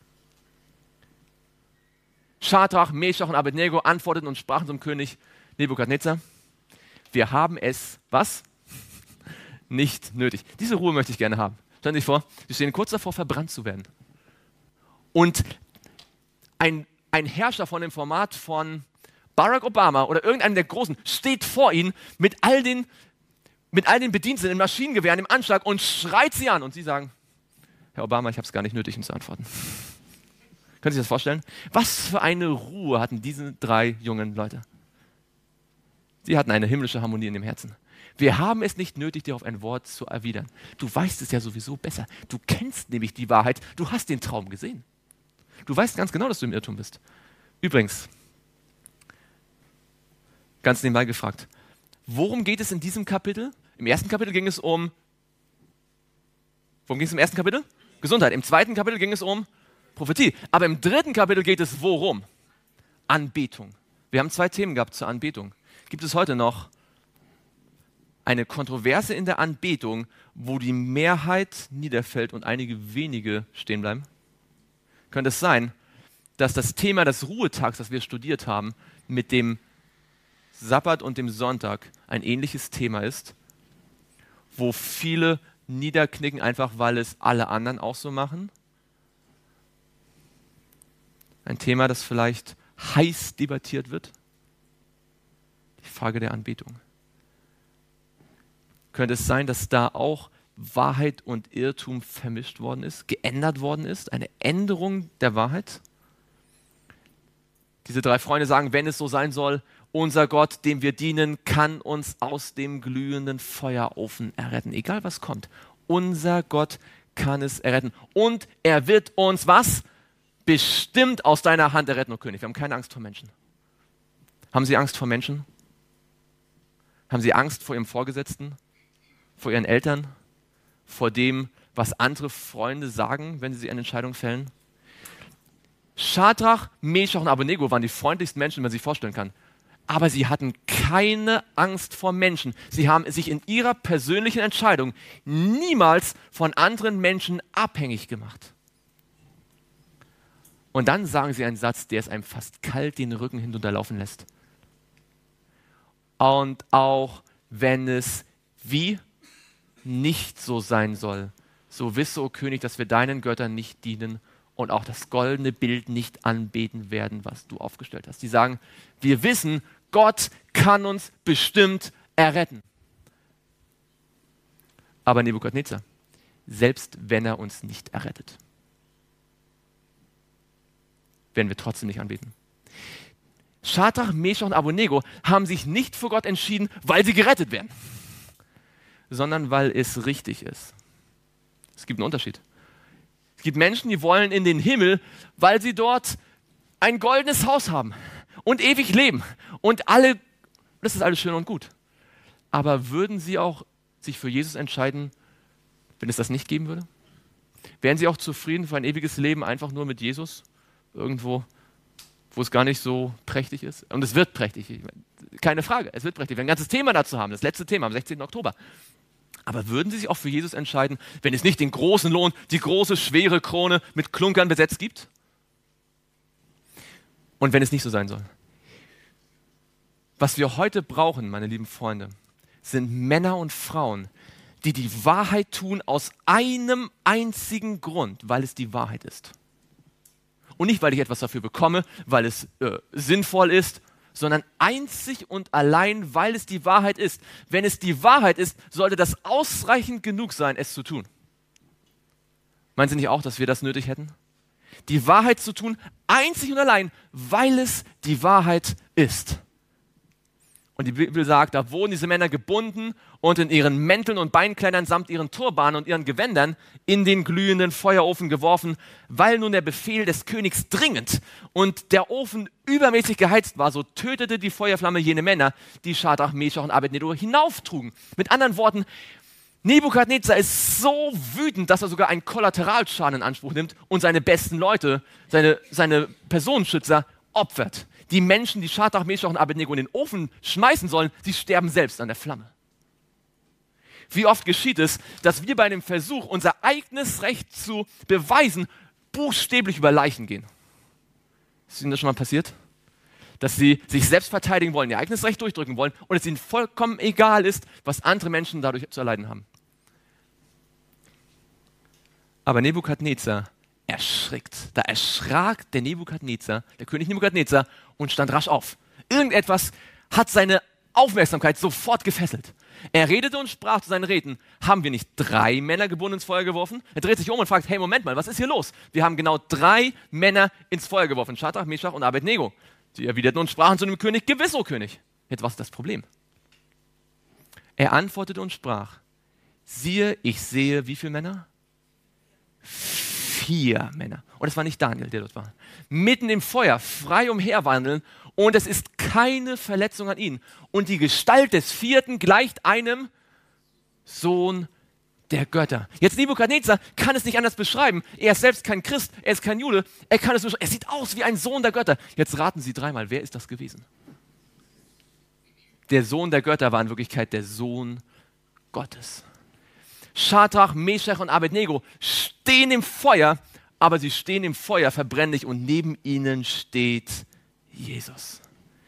Schadrach, Meschach und Abednego antworteten und sprachen zum König Nebukadnezar, wir haben es, was? Nicht nötig. Diese Ruhe möchte ich gerne haben. Stellen Sie sich vor, Sie stehen kurz davor, verbrannt zu werden. Und ein Herrscher von dem Format von Barack Obama oder irgendeinem der Großen steht vor Ihnen mit all den Bediensteten in Maschinengewehren im Anschlag und schreit Sie an. Und Sie sagen, Herr Obama, ich habe es gar nicht nötig, ihm zu antworten. Können Sie sich das vorstellen? Was für eine Ruhe hatten diese 3 jungen Leute? Sie hatten eine himmlische Harmonie in dem Herzen. Wir haben es nicht nötig, dir auf ein Wort zu erwidern. Du weißt es ja sowieso besser. Du kennst nämlich die Wahrheit. Du hast den Traum gesehen. Du weißt ganz genau, dass du im Irrtum bist. Übrigens, ganz nebenbei gefragt, worum geht es in diesem Kapitel? Im ersten Kapitel ging es um, worum ging es im ersten Kapitel? Gesundheit. Im zweiten Kapitel ging es um Prophetie. Aber im dritten Kapitel geht es worum? Anbetung. Wir haben 2 Themen gehabt zur Anbetung. Gibt es heute noch eine Kontroverse in der Anbetung, wo die Mehrheit niederfällt und einige wenige stehen bleiben? Könnte es sein, dass das Thema des Ruhetags, das wir studiert haben, mit dem Sabbat und dem Sonntag ein ähnliches Thema ist, wo viele niederknicken, einfach weil es alle anderen auch so machen? Ein Thema, das vielleicht heiß debattiert wird? Die Frage der Anbetung. Könnte es sein, dass da auch Wahrheit und Irrtum vermischt worden ist, geändert worden ist, eine Änderung der Wahrheit? Diese 3 Freunde sagen, wenn es so sein soll, unser Gott, dem wir dienen, kann uns aus dem glühenden Feuerofen erretten. Egal was kommt, unser Gott kann es erretten. Und er wird uns was? Bestimmt aus deiner Hand erretten, o König. Wir haben keine Angst vor Menschen. Haben Sie Angst vor Menschen? Haben Sie Angst vor Ihrem Vorgesetzten? Vor Ihren Eltern? Vor dem, was andere Freunde sagen, wenn sie eine Entscheidung fällen? Schadrach, Meschach und Abednego waren die freundlichsten Menschen, die man sich vorstellen kann. Aber sie hatten keine Angst vor Menschen. Sie haben sich in ihrer persönlichen Entscheidung niemals von anderen Menschen abhängig gemacht. Und dann sagen sie einen Satz, der es einem fast kalt den Rücken hinunterlaufen lässt. Und auch wenn es wie nicht so sein soll, so wisse, o König, dass wir deinen Göttern nicht dienen und auch das goldene Bild nicht anbeten werden, was du aufgestellt hast. Die sagen, wir wissen, Gott kann uns bestimmt erretten. Aber Nebukadnezar, selbst wenn er uns nicht errettet, werden wir trotzdem nicht anbeten. Schadrach, Meschach und Abednego haben sich nicht für Gott entschieden, weil sie gerettet werden, sondern weil es richtig ist. Es gibt einen Unterschied. Es gibt Menschen, die wollen in den Himmel, weil sie dort ein goldenes Haus haben und ewig leben. Und das ist alles schön und gut. Aber würden sie auch sich für Jesus entscheiden, wenn es das nicht geben würde? Wären sie auch zufrieden für ein ewiges Leben einfach nur mit Jesus? Irgendwo, wo es gar nicht so prächtig ist? Und es wird prächtig, keine Frage, es wird prächtig. Wir werden ein ganzes Thema dazu haben, das letzte Thema am 16. Oktober. Aber würden sie sich auch für Jesus entscheiden, wenn es nicht den großen Lohn, die große, schwere Krone mit Klunkern besetzt gibt? Und wenn es nicht so sein soll? Was wir heute brauchen, meine lieben Freunde, sind Männer und Frauen, die die Wahrheit tun aus einem einzigen Grund, weil es die Wahrheit ist. Und nicht, weil ich etwas dafür bekomme, weil es sinnvoll ist, sondern einzig und allein, weil es die Wahrheit ist. Wenn es die Wahrheit ist, sollte das ausreichend genug sein, es zu tun. Meinen Sie nicht auch, dass wir das nötig hätten? Die Wahrheit zu tun, einzig und allein, weil es die Wahrheit ist. Und die Bibel sagt, da wurden diese Männer gebunden und in ihren Mänteln und Beinkleidern samt ihren Turbanen und ihren Gewändern in den glühenden Feuerofen geworfen, weil nun der Befehl des Königs dringend und der Ofen übermäßig geheizt war, so tötete die Feuerflamme jene Männer, die Schadrach, Meschach und Abednego hinauftrugen. Mit anderen Worten, Nebukadnezar ist so wütend, dass er sogar einen Kollateralschaden in Anspruch nimmt und seine besten Leute, seine Personenschützer opfert. Die Menschen, die Schadrach, Meschach und Abednego in den Ofen schmeißen sollen, sie sterben selbst an der Flamme. Wie oft geschieht es, dass wir bei dem Versuch, unser eigenes Recht zu beweisen, buchstäblich über Leichen gehen? Ist Ihnen das schon mal passiert? Dass sie sich selbst verteidigen wollen, ihr eigenes Recht durchdrücken wollen und es ihnen vollkommen egal ist, was andere Menschen dadurch zu erleiden haben. Aber Nebukadnezar erschrickt. Da erschrak der Nebukadnezar, der König Nebukadnezar, und stand rasch auf. Irgendetwas hat seine Aufmerksamkeit sofort gefesselt. Er redete und sprach zu seinen Räten: Haben wir nicht 3 Männer gebunden ins Feuer geworfen? Er dreht sich um und fragt: Hey, Moment mal, was ist hier los? Wir haben genau 3 Männer ins Feuer geworfen, Schadrach, Meschach und Abednego. Sie erwiderten und sprachen zu dem König: Gewiss, o König. Jetzt, was ist das Problem? Er antwortete und sprach: Siehe, ich sehe, wie viele Männer? 4 Männer. Und es war nicht Daniel, der dort war. Mitten im Feuer, frei umherwandeln, und es ist keine Verletzung an ihnen. Und die Gestalt des 4. gleicht einem Sohn der Götter. Jetzt Nebukadnezar kann es nicht anders beschreiben. Er ist selbst kein Christ, er ist kein Jude. Er kann es beschreiben. Er sieht aus wie ein Sohn der Götter. Jetzt raten Sie 3-mal, wer ist das gewesen? Der Sohn der Götter war in Wirklichkeit der Sohn Gottes. Schadrach, Meschach und Abednego stehen im Feuer, aber sie stehen im Feuer, verbrennen nicht, und neben ihnen steht Jesus.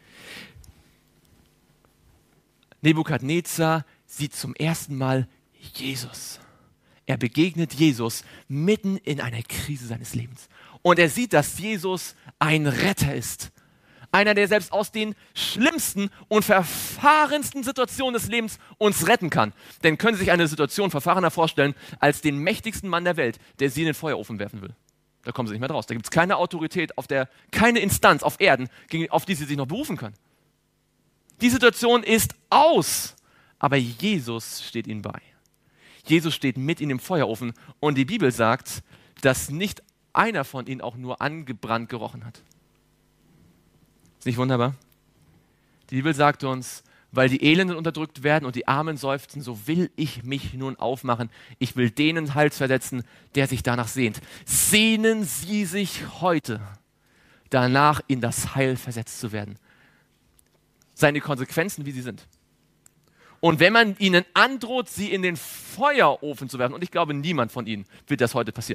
Nebukadnezar sieht zum ersten Mal Jesus. Er begegnet Jesus mitten in einer Krise seines Lebens. Und er sieht, dass Jesus ein Retter ist. Einer, der selbst aus den schlimmsten und verfahrensten Situationen des Lebens uns retten kann. Denn können Sie sich eine Situation verfahrener vorstellen als den mächtigsten Mann der Welt, der Sie in den Feuerofen werfen will? Da kommen Sie nicht mehr draus. Da gibt es keine Autorität, keine Instanz auf Erden, auf die Sie sich noch berufen können. Die Situation ist aus, aber Jesus steht ihnen bei. Jesus steht mit ihnen im Feuerofen, und die Bibel sagt, dass nicht einer von ihnen auch nur angebrannt gerochen hat. Ist nicht wunderbar? Die Bibel sagt uns: Weil die Elenden unterdrückt werden und die Armen seufzen, so will ich mich nun aufmachen. Ich will denen Hals versetzen, der sich danach sehnt. Sehnen Sie sich heute danach, in das Heil versetzt zu werden. Seien die Konsequenzen, wie sie sind. Und wenn man ihnen androht, sie in den Feuerofen zu werfen, und ich glaube, niemand von ihnen wird das heute passieren.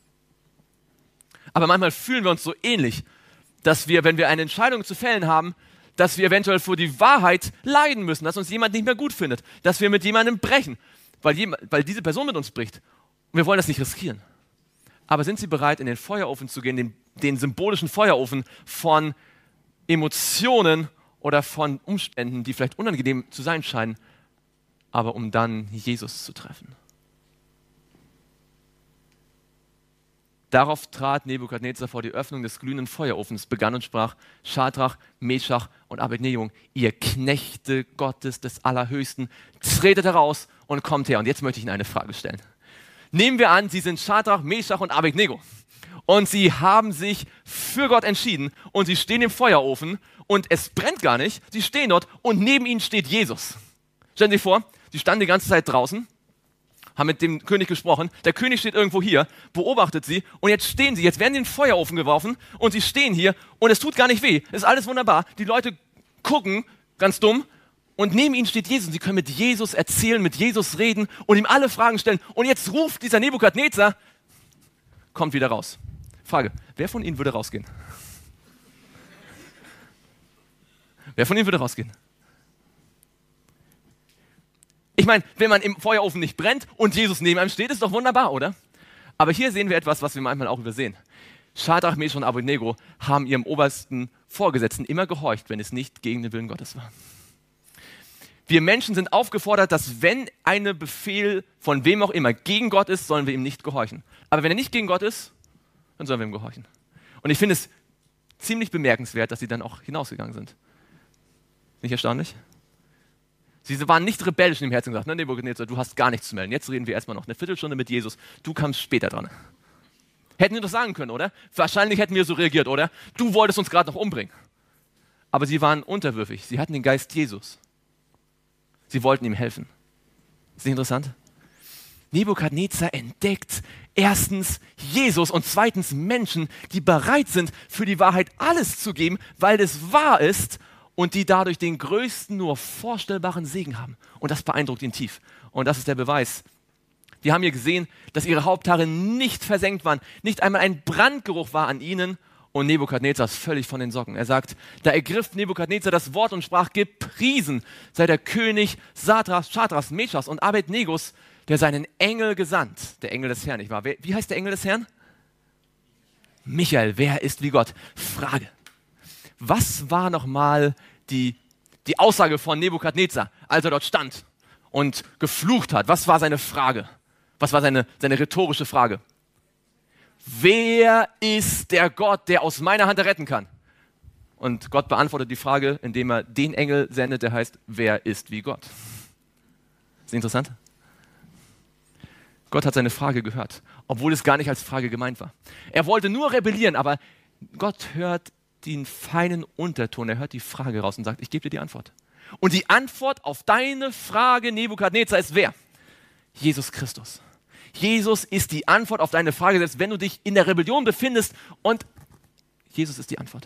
Aber manchmal fühlen wir uns so ähnlich, dass wir, wenn wir eine Entscheidung zu fällen haben, dass wir eventuell für die Wahrheit leiden müssen, dass uns jemand nicht mehr gut findet, dass wir mit jemandem brechen, weil diese Person mit uns bricht. Und wir wollen das nicht riskieren. Aber sind Sie bereit, in den Feuerofen zu gehen, den symbolischen Feuerofen von Emotionen oder von Umständen, die vielleicht unangenehm zu sein scheinen, aber um dann Jesus zu treffen? Darauf trat Nebukadnezar vor die Öffnung des glühenden Feuerofens, begann und sprach: Schadrach, Meschach und Abednego, ihr Knechte Gottes des Allerhöchsten, tretet heraus und kommt her. Und jetzt möchte ich Ihnen eine Frage stellen. Nehmen wir an, Sie sind Schadrach, Meschach und Abednego. Und Sie haben sich für Gott entschieden und Sie stehen im Feuerofen und es brennt gar nicht. Sie stehen dort und neben Ihnen steht Jesus. Stellen Sie sich vor, Sie standen die ganze Zeit draußen, haben mit dem König gesprochen, der König steht irgendwo hier, beobachtet sie, und jetzt stehen sie, jetzt werden sie in den Feuerofen geworfen und sie stehen hier und es tut gar nicht weh, es ist alles wunderbar, die Leute gucken, ganz dumm, und neben ihnen steht Jesus, und sie können mit Jesus erzählen, mit Jesus reden und ihm alle Fragen stellen, und jetzt ruft dieser Nebukadnezar, kommt wieder raus. Frage: Wer von Ihnen würde rausgehen? Wer von Ihnen würde rausgehen? Ich meine, wenn man im Feuerofen nicht brennt und Jesus neben einem steht, ist doch wunderbar, oder? Aber hier sehen wir etwas, was wir manchmal auch übersehen. Schadrach, Meschach und Abednego haben ihrem obersten Vorgesetzten immer gehorcht, wenn es nicht gegen den Willen Gottes war. Wir Menschen sind aufgefordert, dass wenn ein Befehl von wem auch immer gegen Gott ist, sollen wir ihm nicht gehorchen. Aber wenn er nicht gegen Gott ist, dann sollen wir ihm gehorchen. Und ich finde es ziemlich bemerkenswert, dass sie dann auch hinausgegangen sind. Nicht erstaunlich? Sie waren nicht rebellisch im Herzen und gesagt: Nebukadnezar, du hast gar nichts zu melden. Jetzt reden wir erstmal noch eine Viertelstunde mit Jesus. Du kamst später dran. Hätten wir doch sagen können, oder? Wahrscheinlich hätten wir so reagiert, oder? Du wolltest uns gerade noch umbringen. Aber sie waren unterwürfig. Sie hatten den Geist Jesus. Sie wollten ihm helfen. Ist nicht interessant? Nebukadnezar entdeckt erstens Jesus und zweitens Menschen, die bereit sind, für die Wahrheit alles zu geben, weil es wahr ist, und die dadurch den größten nur vorstellbaren Segen haben. Und das beeindruckt ihn tief. Und das ist der Beweis. Wir haben hier gesehen, dass ihre Haupthaare nicht versenkt waren. Nicht einmal ein Brandgeruch war an ihnen. Und Nebukadnezar ist völlig von den Socken. Er sagt: Da ergriff Nebukadnezar das Wort und sprach: Gepriesen sei der König Schadrachs, Meschachs und Abednegos, der seinen Engel gesandt. Der Engel des Herrn, nicht wahr? Wie heißt der Engel des Herrn? Michael. Wer ist wie Gott? Frage: Was war nochmal die die Aussage von Nebukadnezar, als er dort stand und geflucht hat. Was war seine Frage? Was war seine rhetorische Frage? Wer ist der Gott, der aus meiner Hand retten kann? Und Gott beantwortet die Frage, indem er den Engel sendet, der heißt, wer ist wie Gott? Ist interessant? Gott hat seine Frage gehört, obwohl es gar nicht als Frage gemeint war. Er wollte nur rebellieren, aber Gott hört den feinen Unterton, er hört die Frage raus und sagt, ich gebe dir die Antwort. Und die Antwort auf deine Frage, Nebukadnezar, ist wer? Jesus Christus. Jesus ist die Antwort auf deine Frage, selbst wenn du dich in der Rebellion befindest, und Jesus ist die Antwort.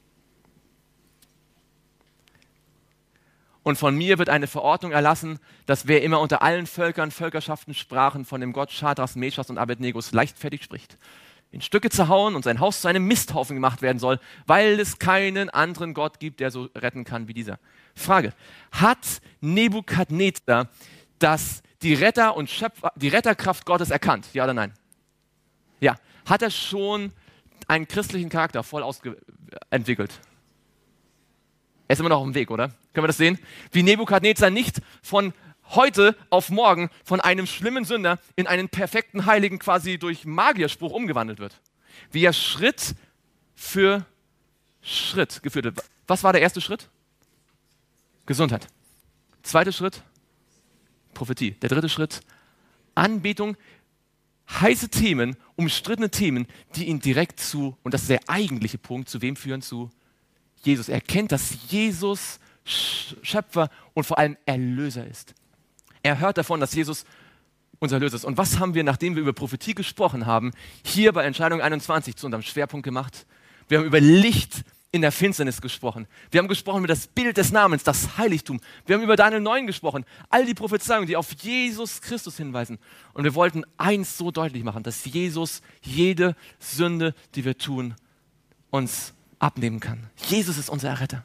Und von mir wird eine Verordnung erlassen, dass wer immer unter allen Völkern, Völkerschaften, Sprachen von dem Gott Schadras, Meschas und Abednego leichtfertig spricht, in Stücke zu hauen und sein Haus zu einem Misthaufen gemacht werden soll, weil es keinen anderen Gott gibt, der so retten kann wie dieser. Frage: Hat Nebukadnezar die Retterkraft Gottes erkannt? Ja oder nein? Ja. Hat er schon einen christlichen Charakter voll entwickelt? Er ist immer noch auf dem Weg, oder? Können wir das sehen? Wie Nebukadnezar nicht von heute auf morgen von einem schlimmen Sünder in einen perfekten Heiligen quasi durch Magierspruch umgewandelt wird. Wie er Schritt für Schritt geführt wird. Was war der erste Schritt? Gesundheit. Zweiter Schritt? Prophetie. Der dritte Schritt? Anbetung. Heiße Themen, umstrittene Themen, die ihn direkt und das ist der eigentliche Punkt, zu wem führen? Zu Jesus. Er erkennt, dass Jesus Schöpfer und vor allem Erlöser ist. Er hört davon, dass Jesus unser Erlöser ist. Und was haben wir, nachdem wir über Prophetie gesprochen haben, hier bei Entscheidung 21 zu unserem Schwerpunkt gemacht? Wir haben über Licht in der Finsternis gesprochen. Wir haben gesprochen über das Bild des Namens, das Heiligtum. Wir haben über Daniel 9 gesprochen. All die Prophezeiungen, die auf Jesus Christus hinweisen. Und wir wollten eins so deutlich machen, dass Jesus jede Sünde, die wir tun, uns abnehmen kann. Jesus ist unser Erretter.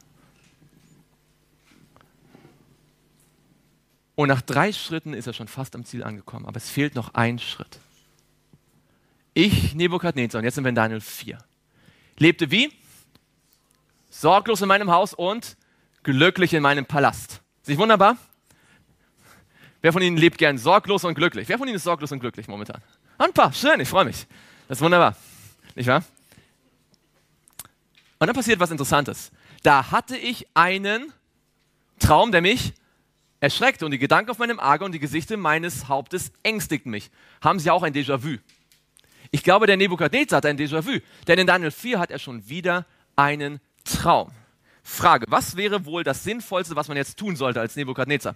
Und nach 3 Schritten ist er schon fast am Ziel angekommen. Aber es fehlt noch ein Schritt. Ich, Nebukadnezar, und jetzt sind wir in Daniel 4, lebte wie? Sorglos in meinem Haus und glücklich in meinem Palast. Ist nicht wunderbar? Wer von Ihnen lebt gern sorglos und glücklich? Wer von Ihnen ist sorglos und glücklich momentan? Ein paar, schön, ich freue mich. Das ist wunderbar, nicht wahr? Und dann passiert was Interessantes. Da hatte ich einen Traum, der mich erschreckte, und die Gedanken auf meinem Arge und die Gesichter meines Hauptes ängstigten mich. Haben Sie auch ein Déjà-vu? Ich glaube, der Nebukadnezar hat ein Déjà-vu, denn in Daniel 4 hat er schon wieder einen Traum. Frage: Was wäre wohl das Sinnvollste, was man jetzt tun sollte als Nebukadnezar?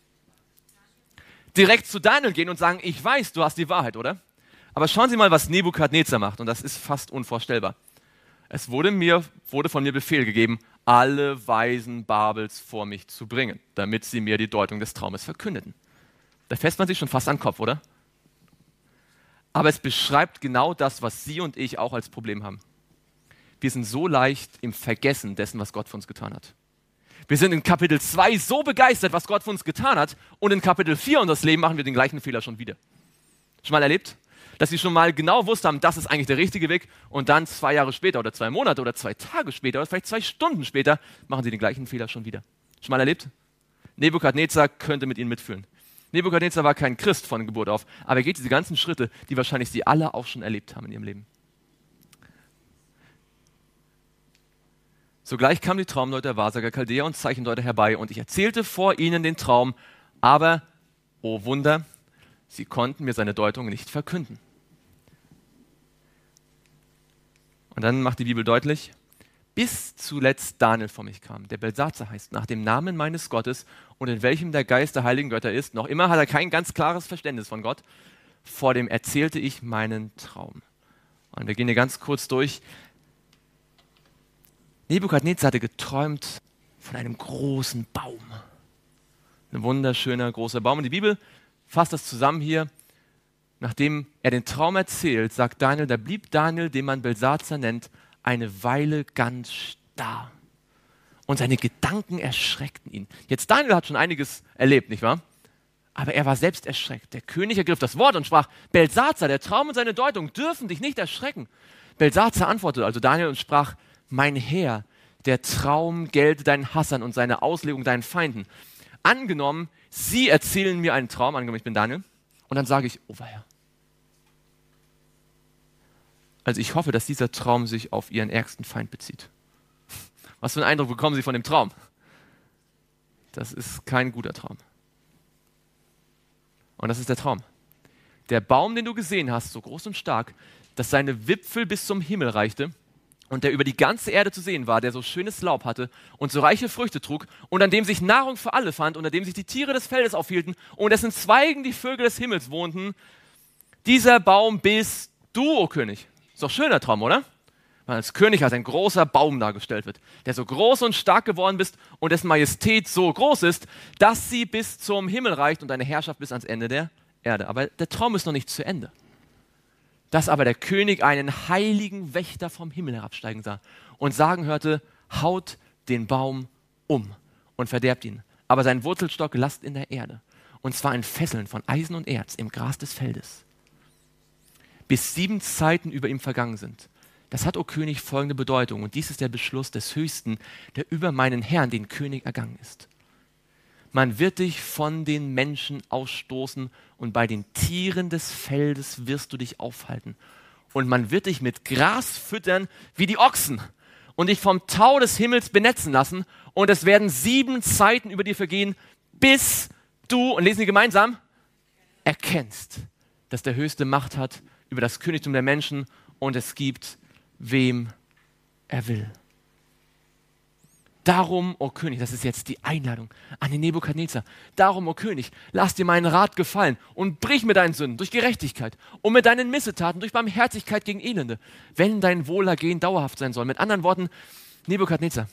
Direkt zu Daniel gehen und sagen, ich weiß, du hast die Wahrheit, oder? Aber schauen Sie mal, was Nebukadnezar macht, und das ist fast unvorstellbar. Es wurde von mir Befehl gegeben, alle Weisen Babels vor mich zu bringen, damit sie mir die Deutung des Traumes verkündeten. Da fässt man sich schon fast an den Kopf, oder? Aber es beschreibt genau das, was Sie und ich auch als Problem haben. Wir sind so leicht im Vergessen dessen, was Gott für uns getan hat. Wir sind in Kapitel 2 so begeistert, was Gott für uns getan hat, und in Kapitel 4 unseres Lebens machen wir den gleichen Fehler schon wieder. Schon mal erlebt? Dass sie schon mal genau wussten haben, das ist eigentlich der richtige Weg, und dann 2 Jahre später oder 2 Monate oder 2 Tage später oder vielleicht 2 Stunden später machen sie den gleichen Fehler schon wieder. Schon mal erlebt? Nebukadnezar könnte mit ihnen mitfühlen. Nebukadnezar war kein Christ von Geburt auf, aber er geht diese ganzen Schritte, die wahrscheinlich sie alle auch schon erlebt haben in ihrem Leben. Sogleich kamen die Traumdeuter, Wahrsager, Chaldäer und Zeichendeuter herbei, und ich erzählte vor ihnen den Traum, aber, oh Wunder, sie konnten mir seine Deutung nicht verkünden. Und dann macht die Bibel deutlich, bis zuletzt Daniel vor mich kam, der Belsazar heißt, nach dem Namen meines Gottes und in welchem der Geist der heiligen Götter ist. Noch immer hat er kein ganz klares Verständnis von Gott. Vor dem erzählte ich meinen Traum. Und wir gehen hier ganz kurz durch. Nebukadnezar hatte geträumt von einem großen Baum. Ein wunderschöner großer Baum. Und die Bibel fasst das zusammen hier. Nachdem er den Traum erzählt, sagt Daniel, da blieb Daniel, den man Belsazar nennt, eine Weile ganz starr. Und seine Gedanken erschreckten ihn. Jetzt, Daniel hat schon einiges erlebt, nicht wahr? Aber er war selbst erschreckt. Der König ergriff das Wort und sprach, Belsazar, der Traum und seine Deutung dürfen dich nicht erschrecken. Belsazar antwortete also Daniel und sprach, mein Herr, der Traum gelte deinen Hassern und seine Auslegung deinen Feinden. Angenommen, sie erzählen mir einen Traum, angenommen, ich bin Daniel, und dann sage ich, oh weia. Also ich hoffe, dass dieser Traum sich auf ihren ärgsten Feind bezieht. Was für einen Eindruck bekommen sie von dem Traum? Das ist kein guter Traum. Und das ist der Traum. Der Baum, den du gesehen hast, so groß und stark, dass seine Wipfel bis zum Himmel reichte und der über die ganze Erde zu sehen war, der so schönes Laub hatte und so reiche Früchte trug und an dem sich Nahrung für alle fand und an dem sich die Tiere des Feldes aufhielten und dessen Zweigen die Vögel des Himmels wohnten, dieser Baum bist du, o König. Ist doch ein schöner Traum, oder? Weil als König als ein großer Baum dargestellt wird, der so groß und stark geworden bist und dessen Majestät so groß ist, dass sie bis zum Himmel reicht und deine Herrschaft bis ans Ende der Erde. Aber der Traum ist noch nicht zu Ende. Dass aber der König einen heiligen Wächter vom Himmel herabsteigen sah und sagen hörte, haut den Baum um und verderbt ihn. Aber seinen Wurzelstock lasst in der Erde. Und zwar in Fesseln von Eisen und Erz im Gras des Feldes. Bis 7 Zeiten über ihm vergangen sind. Das hat, o König, folgende Bedeutung. Und dies ist der Beschluss des Höchsten, der über meinen Herrn, den König, ergangen ist. Man wird dich von den Menschen ausstoßen und bei den Tieren des Feldes wirst du dich aufhalten. Und man wird dich mit Gras füttern wie die Ochsen und dich vom Tau des Himmels benetzen lassen. Und es werden 7 Zeiten über dir vergehen, bis du, und lesen Sie gemeinsam, erkennst, dass der Höchste Macht hat über das Königtum der Menschen und es gibt, wem er will. Darum, o König, das ist jetzt die Einladung an den Nebukadnezar. Darum, o König, lass dir meinen Rat gefallen und brich mit deinen Sünden durch Gerechtigkeit und mit deinen Missetaten durch Barmherzigkeit gegen Elende, wenn dein Wohlergehen dauerhaft sein soll. Mit anderen Worten, Nebukadnezar,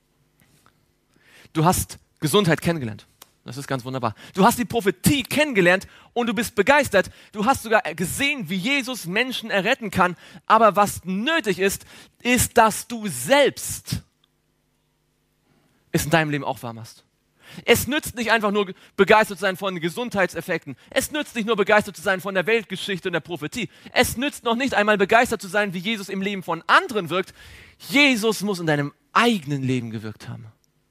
du hast Gesundheit kennengelernt. Das ist ganz wunderbar. Du hast die Prophetie kennengelernt und du bist begeistert. Du hast sogar gesehen, wie Jesus Menschen erretten kann. Aber was nötig ist, ist, dass du selbst es in deinem Leben auch wahr machst. Es nützt nicht einfach nur begeistert zu sein von Gesundheitseffekten. Es nützt nicht nur begeistert zu sein von der Weltgeschichte und der Prophetie. Es nützt noch nicht einmal begeistert zu sein, wie Jesus im Leben von anderen wirkt. Jesus muss in deinem eigenen Leben gewirkt haben.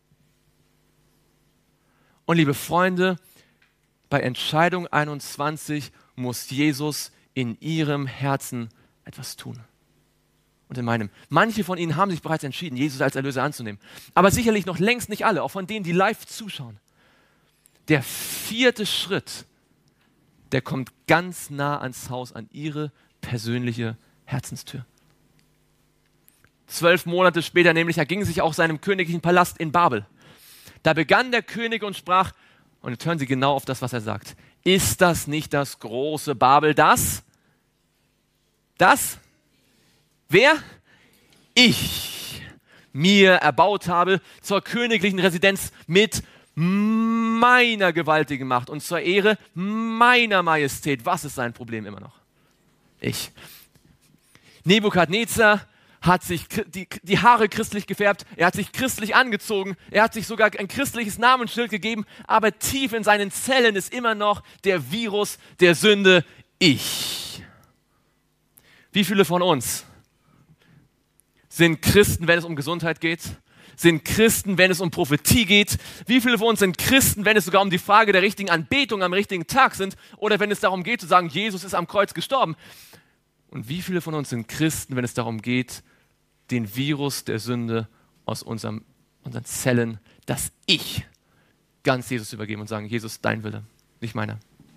Und liebe Freunde, bei Entscheidung 21 muss Jesus in ihrem Herzen etwas tun. Und in meinem. Manche von ihnen haben sich bereits entschieden, Jesus als Erlöser anzunehmen. Aber sicherlich noch längst nicht alle, auch von denen, die live zuschauen. Der 4. Schritt, der kommt ganz nah ans Haus, an ihre persönliche Herzenstür. 12 Monate später nämlich erging sich auch seinem königlichen Palast in Babel. Da begann der König und sprach, und jetzt hören Sie genau auf das, was er sagt. Ist das nicht das große Babel, das? Wer? Ich mir erbaut habe zur königlichen Residenz mit meiner gewaltigen Macht und zur Ehre meiner Majestät. Was ist sein Problem immer noch? Ich. Nebukadnezar hat sich die Haare christlich gefärbt, er hat sich christlich angezogen, er hat sich sogar ein christliches Namensschild gegeben, aber tief in seinen Zellen ist immer noch der Virus der Sünde, ich. Wie viele von uns sind Christen, wenn es um Gesundheit geht? Sind Christen, wenn es um Prophetie geht? Wie viele von uns sind Christen, wenn es sogar um die Frage der richtigen Anbetung am richtigen Tag sind oder wenn es darum geht zu sagen, Jesus ist am Kreuz gestorben? Und wie viele von uns sind Christen, wenn es darum geht, den Virus der Sünde aus unseren Zellen, das Ich, ganz Jesus übergeben und sagen, Jesus, dein Wille, nicht meiner.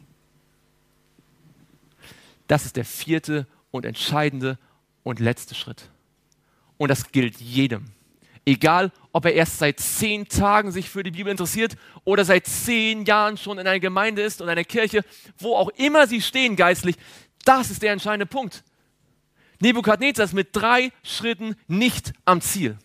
Das ist der 4. und entscheidende und letzte Schritt. Und das gilt jedem. Egal, ob er erst seit 10 Tagen sich für die Bibel interessiert oder seit 10 Jahren schon in einer Gemeinde ist oder einer Kirche, wo auch immer sie stehen geistlich, das ist der entscheidende Punkt. Nebukadnezar ist mit 3 Schritten nicht am Ziel.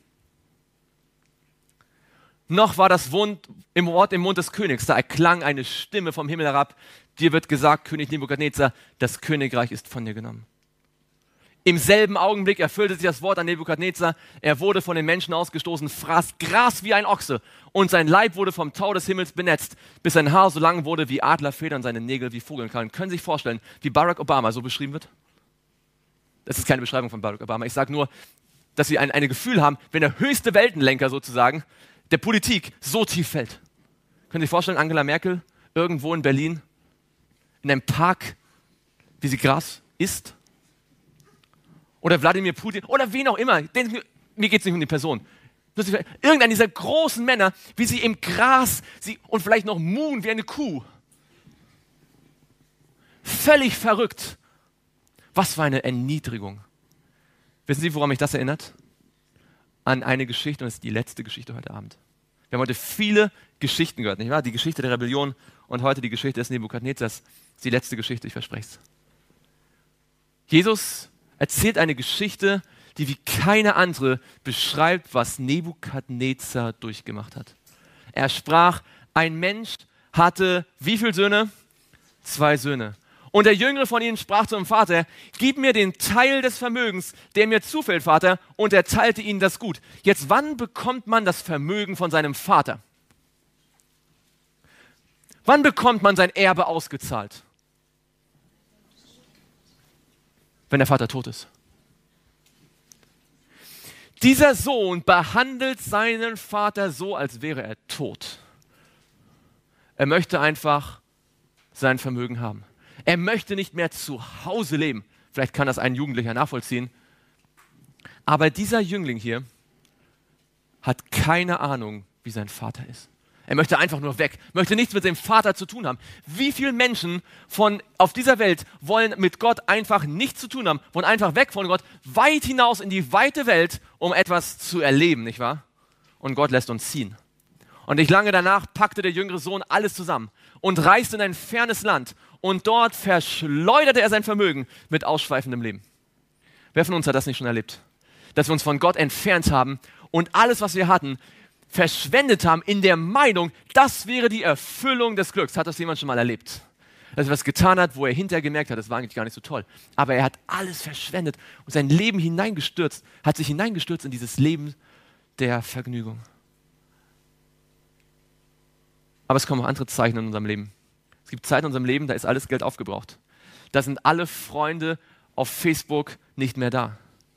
Noch war das Wort im Mund des Königs, da erklang eine Stimme vom Himmel herab. Dir wird gesagt, König Nebukadnezar, das Königreich ist von dir genommen. Im selben Augenblick erfüllte sich das Wort an Nebukadnezar. Er wurde von den Menschen ausgestoßen, fraß Gras wie ein Ochse und sein Leib wurde vom Tau des Himmels benetzt, bis sein Haar so lang wurde wie Adlerfedern, seine Nägel wie Vogelkrallen. Können Sie sich vorstellen, wie Barack Obama so beschrieben wird? Das ist keine Beschreibung von Barack Obama. Ich sage nur, dass sie ein Gefühl haben, wenn der höchste Weltenlenker sozusagen der Politik so tief fällt. Können Sie sich vorstellen, Angela Merkel irgendwo in Berlin in einem Park, wie sie Gras isst? Oder Wladimir Putin oder wen auch immer. Mir geht es nicht um die Person. Irgendeiner dieser großen Männer, wie sie im Gras und vielleicht noch muhen wie eine Kuh. Völlig verrückt. Was für eine Erniedrigung. Wissen Sie, woran mich das erinnert? An eine Geschichte, und das ist die letzte Geschichte heute Abend. Wir haben heute viele Geschichten gehört, nicht wahr? Die Geschichte der Rebellion und heute die Geschichte des Nebukadnezars. Das ist die letzte Geschichte, ich verspreche es. Jesus erzählt eine Geschichte, die wie keine andere beschreibt, was Nebukadnezar durchgemacht hat. Er sprach, ein Mensch hatte wie viele Söhne? 2 Söhne. Und der Jüngere von ihnen sprach zu dem Vater, gib mir den Teil des Vermögens, der mir zufällt, Vater, und er teilte ihnen das Gut. Jetzt, wann bekommt man das Vermögen von seinem Vater? Wann bekommt man sein Erbe ausgezahlt? Wenn der Vater tot ist. Dieser Sohn behandelt seinen Vater so, als wäre er tot. Er möchte einfach sein Vermögen haben. Er möchte nicht mehr zu Hause leben. Vielleicht kann das ein Jugendlicher nachvollziehen. Aber dieser Jüngling hier hat keine Ahnung, wie sein Vater ist. Er möchte einfach nur weg, möchte nichts mit seinem Vater zu tun haben. Wie viele Menschen auf dieser Welt wollen mit Gott einfach nichts zu tun haben, wollen einfach weg von Gott, weit hinaus in die weite Welt, um etwas zu erleben, nicht wahr? Und Gott lässt uns ziehen. Und nicht lange danach packte der jüngere Sohn alles zusammen und reiste in ein fernes Land. Und dort verschleuderte er sein Vermögen mit ausschweifendem Leben. Wer von uns hat das nicht schon erlebt? Dass wir uns von Gott entfernt haben und alles, was wir hatten, verschwendet haben in der Meinung, das wäre die Erfüllung des Glücks. Hat das jemand schon mal erlebt? Dass er was getan hat, wo er hinterher gemerkt hat, das war eigentlich gar nicht so toll. Aber er hat alles verschwendet und sein Leben hat sich hineingestürzt in dieses Leben der Vergnügung. Aber es kommen auch andere Zeichen in unserem Leben. Es gibt Zeiten in unserem Leben, da ist alles Geld aufgebraucht. Da sind alle Freunde auf Facebook nicht mehr da.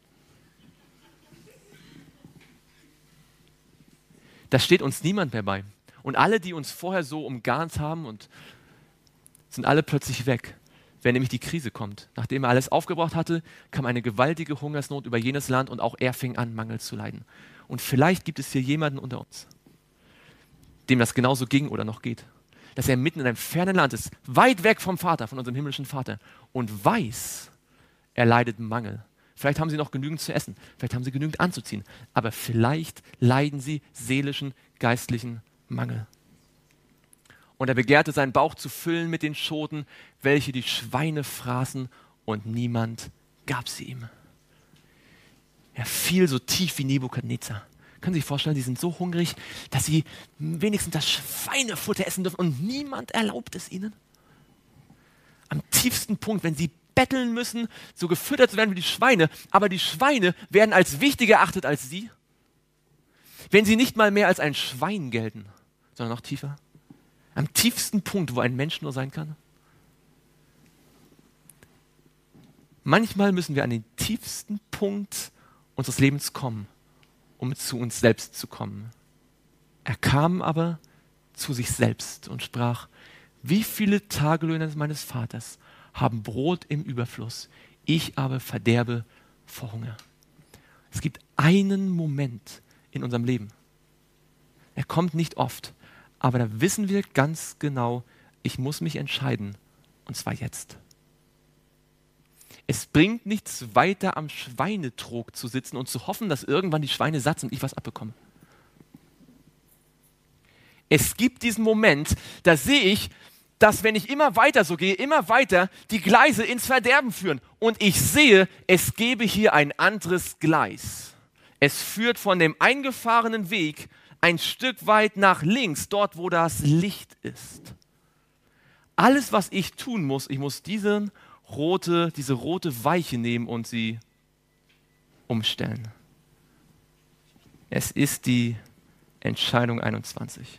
Da steht uns niemand mehr bei. Und alle, die uns vorher so umgarnt haben, sind alle plötzlich weg, wenn nämlich die Krise kommt. Nachdem er alles aufgebraucht hatte, kam eine gewaltige Hungersnot über jenes Land und auch er fing an, Mangel zu leiden. Und vielleicht gibt es hier jemanden unter uns, dem das genauso ging oder noch geht. Dass er mitten in einem fernen Land ist, weit weg vom Vater, von unserem himmlischen Vater und weiß, er leidet Mangel. Vielleicht haben sie noch genügend zu essen, vielleicht haben sie genügend anzuziehen, aber vielleicht leiden sie seelischen, geistlichen Mangel. Und er begehrte, seinen Bauch zu füllen mit den Schoten, welche die Schweine fraßen, und niemand gab sie ihm. Er fiel so tief wie Nebukadnezar. Können Sie sich vorstellen, die sind so hungrig, dass sie wenigstens das Schweinefutter essen dürfen und niemand erlaubt es ihnen? Am tiefsten Punkt, wenn sie betteln müssen, so gefüttert zu werden wie die Schweine, aber die Schweine werden als wichtiger erachtet als sie? Wenn sie nicht mal mehr als ein Schwein gelten, sondern noch tiefer? Am tiefsten Punkt, wo ein Mensch nur sein kann? Manchmal müssen wir an den tiefsten Punkt unseres Lebens kommen, um zu uns selbst zu kommen. Er kam aber zu sich selbst und sprach, wie viele Tagelöhner meines Vaters haben Brot im Überfluss, ich aber verderbe vor Hunger. Es gibt einen Moment in unserem Leben, er kommt nicht oft, aber da wissen wir ganz genau, ich muss mich entscheiden, und zwar jetzt. Es bringt nichts weiter am Schweinetrog zu sitzen und zu hoffen, dass irgendwann die Schweine satt sind und ich was abbekomme. Es gibt diesen Moment, da sehe ich, dass wenn ich immer weiter so gehe, immer weiter die Gleise ins Verderben führen. Und ich sehe, es gebe hier ein anderes Gleis. Es führt von dem eingefahrenen Weg ein Stück weit nach links, dort wo das Licht ist. Alles, was ich tun muss, ich muss diese rote Weiche nehmen und sie umstellen. Es ist die Entscheidung 21.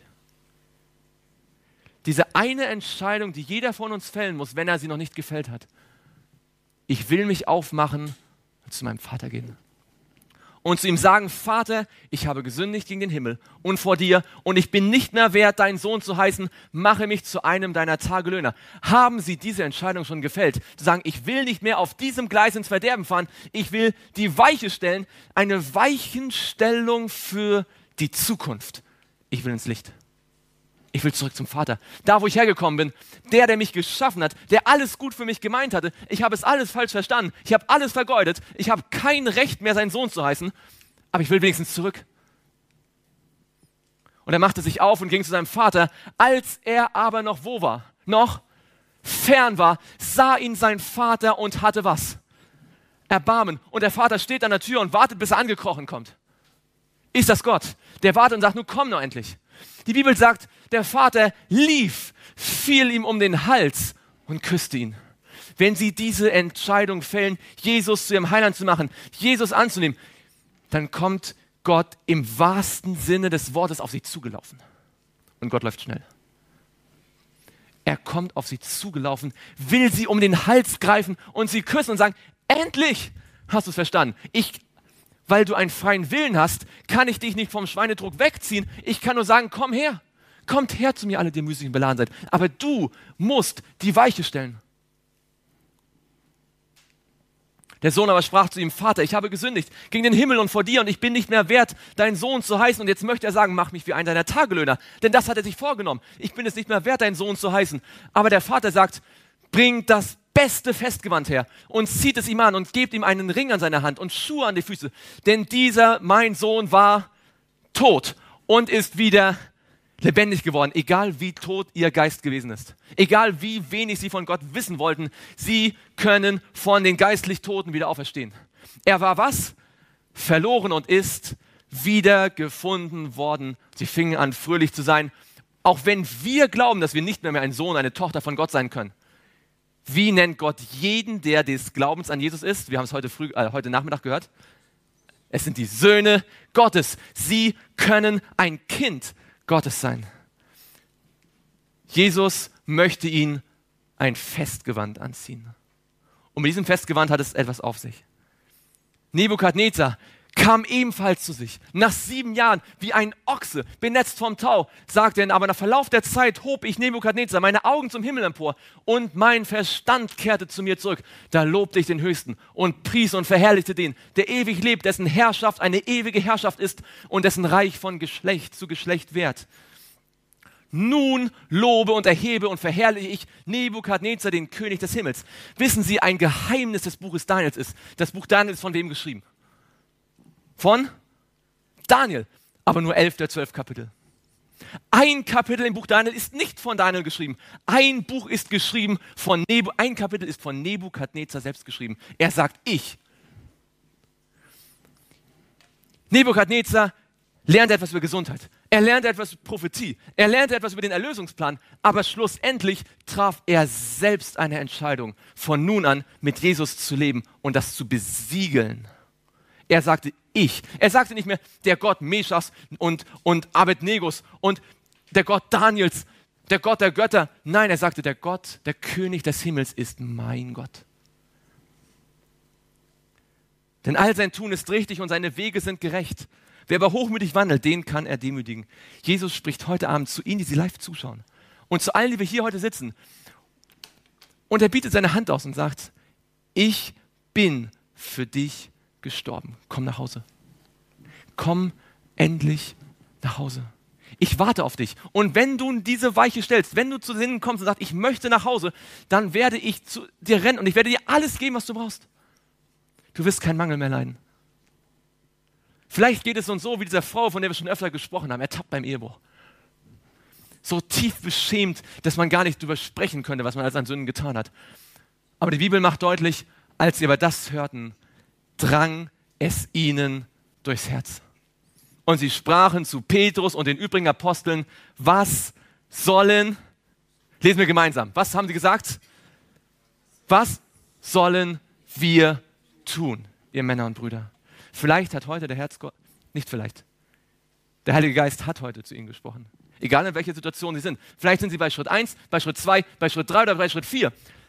Diese eine Entscheidung, die jeder von uns fällen muss, wenn er sie noch nicht gefällt hat. Ich will mich aufmachen und zu meinem Vater gehen. und zu ihm sagen, Vater, ich habe gesündigt gegen den Himmel und vor dir und ich bin nicht mehr wert, dein Sohn zu heißen, mache mich zu einem deiner Tagelöhner. Haben Sie diese Entscheidung schon gefällt? Zu sagen, ich will nicht mehr auf diesem Gleis ins Verderben fahren, ich will die Weiche stellen, eine Weichenstellung für die Zukunft. Ich will ins Licht. Ich will zurück zum Vater. Da, wo ich hergekommen bin, der mich geschaffen hat, der alles gut für mich gemeint hatte. Ich habe es alles falsch verstanden. Ich habe alles vergeudet. Ich habe kein Recht mehr, sein Sohn zu heißen. Aber ich will wenigstens zurück. Und er machte sich auf und ging zu seinem Vater. Als er aber noch wo war? Noch fern war, sah ihn sein Vater und hatte was? Erbarmen. Und der Vater steht an der Tür und wartet, bis er angekrochen kommt. Ist das Gott? Der wartet und sagt, nun komm noch endlich. Die Bibel sagt, der Vater lief, fiel ihm um den Hals und küsste ihn. Wenn Sie diese Entscheidung fällen, Jesus zu Ihrem Heiland zu machen, Jesus anzunehmen, dann kommt Gott im wahrsten Sinne des Wortes auf Sie zugelaufen. Und Gott läuft schnell. Er kommt auf Sie zugelaufen, will Sie um den Hals greifen und Sie küssen und sagen, endlich hast du es verstanden. Weil du einen freien Willen hast, kann ich dich nicht vom Schweinedruck wegziehen. Ich kann nur sagen, komm her. Kommt her zu mir, alle, die müßig und beladen seid. Aber du musst die Weiche stellen. Der Sohn aber sprach zu ihm, Vater, ich habe gesündigt gegen den Himmel und vor dir und ich bin nicht mehr wert, dein Sohn zu heißen. Und jetzt möchte er sagen, mach mich wie einen deiner Tagelöhner. Denn das hat er sich vorgenommen. Ich bin es nicht mehr wert, dein Sohn zu heißen. Aber der Vater sagt, bring das beste Festgewand her und zieht es ihm an und gebt ihm einen Ring an seine Hand und Schuhe an die Füße. Denn dieser, mein Sohn, war tot und ist wieder lebendig geworden, egal wie tot ihr Geist gewesen ist. Egal wie wenig sie von Gott wissen wollten, sie können von den geistlich Toten wieder auferstehen. Er war was? Verloren und ist wiedergefunden worden. Sie fingen an, fröhlich zu sein. Auch wenn wir glauben, dass wir nicht mehr ein Sohn, eine Tochter von Gott sein können. Wie nennt Gott jeden, der des Glaubens an Jesus ist? Wir haben es heute Nachmittag gehört. Es sind die Söhne Gottes. Sie können ein Kind Gottes sein. Jesus möchte ihnen ein Festgewand anziehen. Und mit diesem Festgewand hat es etwas auf sich. Nebukadnezar kam ebenfalls zu sich. Nach 7 Jahren, wie ein Ochse, benetzt vom Tau, sagte er, aber nach Verlauf der Zeit hob ich Nebukadnezar meine Augen zum Himmel empor und mein Verstand kehrte zu mir zurück. Da lobte ich den Höchsten und pries und verherrlichte den, der ewig lebt, dessen Herrschaft eine ewige Herrschaft ist und dessen Reich von Geschlecht zu Geschlecht währt. Nun lobe und erhebe und verherrliche ich Nebukadnezar, den König des Himmels. Wissen Sie, ein Geheimnis des Buches Daniels ist, das Buch Daniel ist von wem geschrieben? Von Daniel, aber nur 11 der 12 Kapitel. Ein Kapitel im Buch Daniel ist nicht von Daniel geschrieben. Ein Kapitel ist von Nebukadnezar selbst geschrieben. Er sagt, ich. Nebukadnezar lernte etwas über Gesundheit. Er lernte etwas über Prophetie. Er lernte etwas über den Erlösungsplan. Aber schlussendlich traf er selbst eine Entscheidung, von nun an mit Jesus zu leben und das zu besiegeln. Er sagte, ich. Er sagte nicht mehr, der Gott Meschachs und Abednegos und der Gott Daniels, der Gott der Götter. Nein, er sagte, der Gott, der König des Himmels ist mein Gott. Denn all sein Tun ist richtig und seine Wege sind gerecht. Wer aber hochmütig wandelt, den kann er demütigen. Jesus spricht heute Abend zu Ihnen, die Sie live zuschauen. Und zu allen, die wir hier heute sitzen. Und er bietet seine Hand aus und sagt, ich bin für dich gestorben. Komm nach Hause. Komm endlich nach Hause. Ich warte auf dich. Und wenn du diese Weiche stellst, wenn du zu Sinnen kommst und sagst, ich möchte nach Hause, dann werde ich zu dir rennen und ich werde dir alles geben, was du brauchst. Du wirst keinen Mangel mehr leiden. Vielleicht geht es uns so wie dieser Frau, von der wir schon öfter gesprochen haben, ertappt beim Ehebruch. So tief beschämt, dass man gar nicht drüber sprechen könnte, was man alles an Sünden getan hat. Aber die Bibel macht deutlich, als sie aber das hörten, drang es ihnen durchs Herz. Und sie sprachen zu Petrus und den übrigen Aposteln, lesen wir gemeinsam, was haben sie gesagt? Was sollen wir tun, ihr Männer und Brüder? Vielleicht hat heute der Herzgott, nicht vielleicht, der Heilige Geist hat heute zu ihnen gesprochen. Egal in welcher Situation sie sind. Vielleicht sind sie bei Schritt 1, bei Schritt 2, bei Schritt 3 oder bei Schritt 4.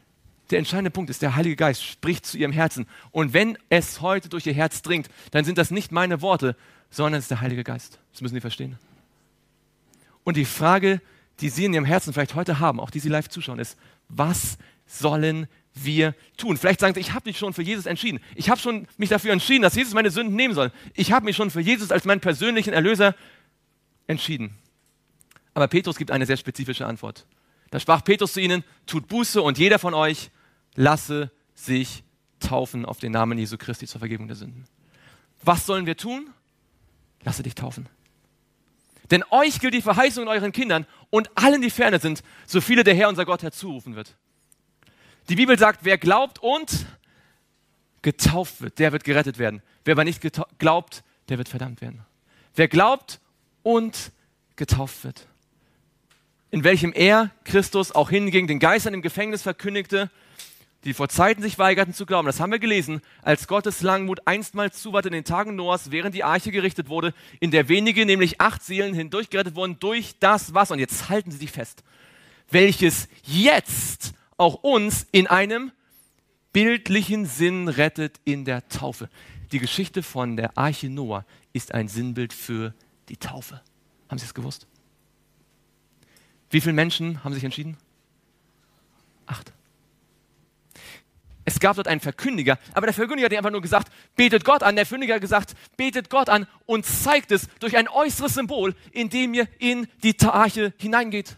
Der entscheidende Punkt ist, der Heilige Geist spricht zu ihrem Herzen. Und wenn es heute durch ihr Herz dringt, dann sind das nicht meine Worte, sondern es ist der Heilige Geist. Das müssen Sie verstehen. Und die Frage, die Sie in Ihrem Herzen vielleicht heute haben, auch die Sie live zuschauen, ist, was sollen wir tun? Vielleicht sagen Sie, ich habe mich schon für Jesus entschieden. Ich habe schon mich dafür entschieden, dass Jesus meine Sünden nehmen soll. Ich habe mich schon für Jesus als meinen persönlichen Erlöser entschieden. Aber Petrus gibt eine sehr spezifische Antwort. Da sprach Petrus zu ihnen, tut Buße und jeder von euch lasse sich taufen auf den Namen Jesu Christi zur Vergebung der Sünden. Was sollen wir tun? Lasse dich taufen. Denn euch gilt die Verheißung in euren Kindern und allen, die ferne sind, so viele der Herr unser Gott herzurufen wird. Die Bibel sagt, wer glaubt und getauft wird, der wird gerettet werden. Wer aber nicht glaubt, der wird verdammt werden. Wer glaubt und getauft wird, in welchem er, Christus, auch hingegen den Geistern im Gefängnis verkündigte, die vor Zeiten sich weigerten zu glauben. Das haben wir gelesen, als Gottes Langmut einstmals zuward in den Tagen Noahs, während die Arche gerichtet wurde, in der wenige, nämlich 8 Seelen, hindurchgerettet wurden durch das Wasser. Und jetzt halten Sie sich fest, welches jetzt auch uns in einem bildlichen Sinn rettet in der Taufe. Die Geschichte von der Arche Noah ist ein Sinnbild für die Taufe. Haben Sie es gewusst? Wie viele Menschen haben sich entschieden? 8. Es gab dort einen Verkündiger, aber der Verkündiger hat einfach nur gesagt, betet Gott an. Der Verkündiger hat gesagt, betet Gott an und zeigt es durch ein äußeres Symbol, indem ihr in die Arche hineingeht.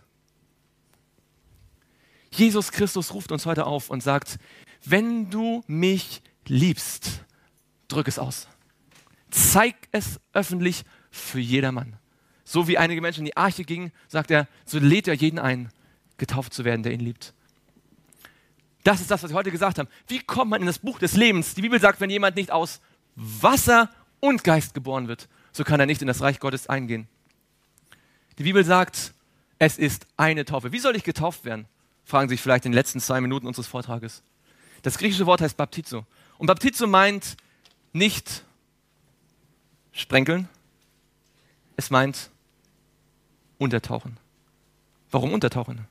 Jesus Christus ruft uns heute auf und sagt, wenn du mich liebst, drück es aus. Zeig es öffentlich für jedermann. So wie einige Menschen in die Arche gingen, sagt er, so lädt er jeden ein, getauft zu werden, der ihn liebt. Das ist das, was wir heute gesagt haben. Wie kommt man in das Buch des Lebens? Die Bibel sagt, wenn jemand nicht aus Wasser und Geist geboren wird, so kann er nicht in das Reich Gottes eingehen. Die Bibel sagt, es ist eine Taufe. Wie soll ich getauft werden? Fragen Sie sich vielleicht in den letzten 2 Minuten unseres Vortrages. Das griechische Wort heißt Baptizo. Und Baptizo meint nicht sprenkeln, es meint untertauchen. Warum untertauchen?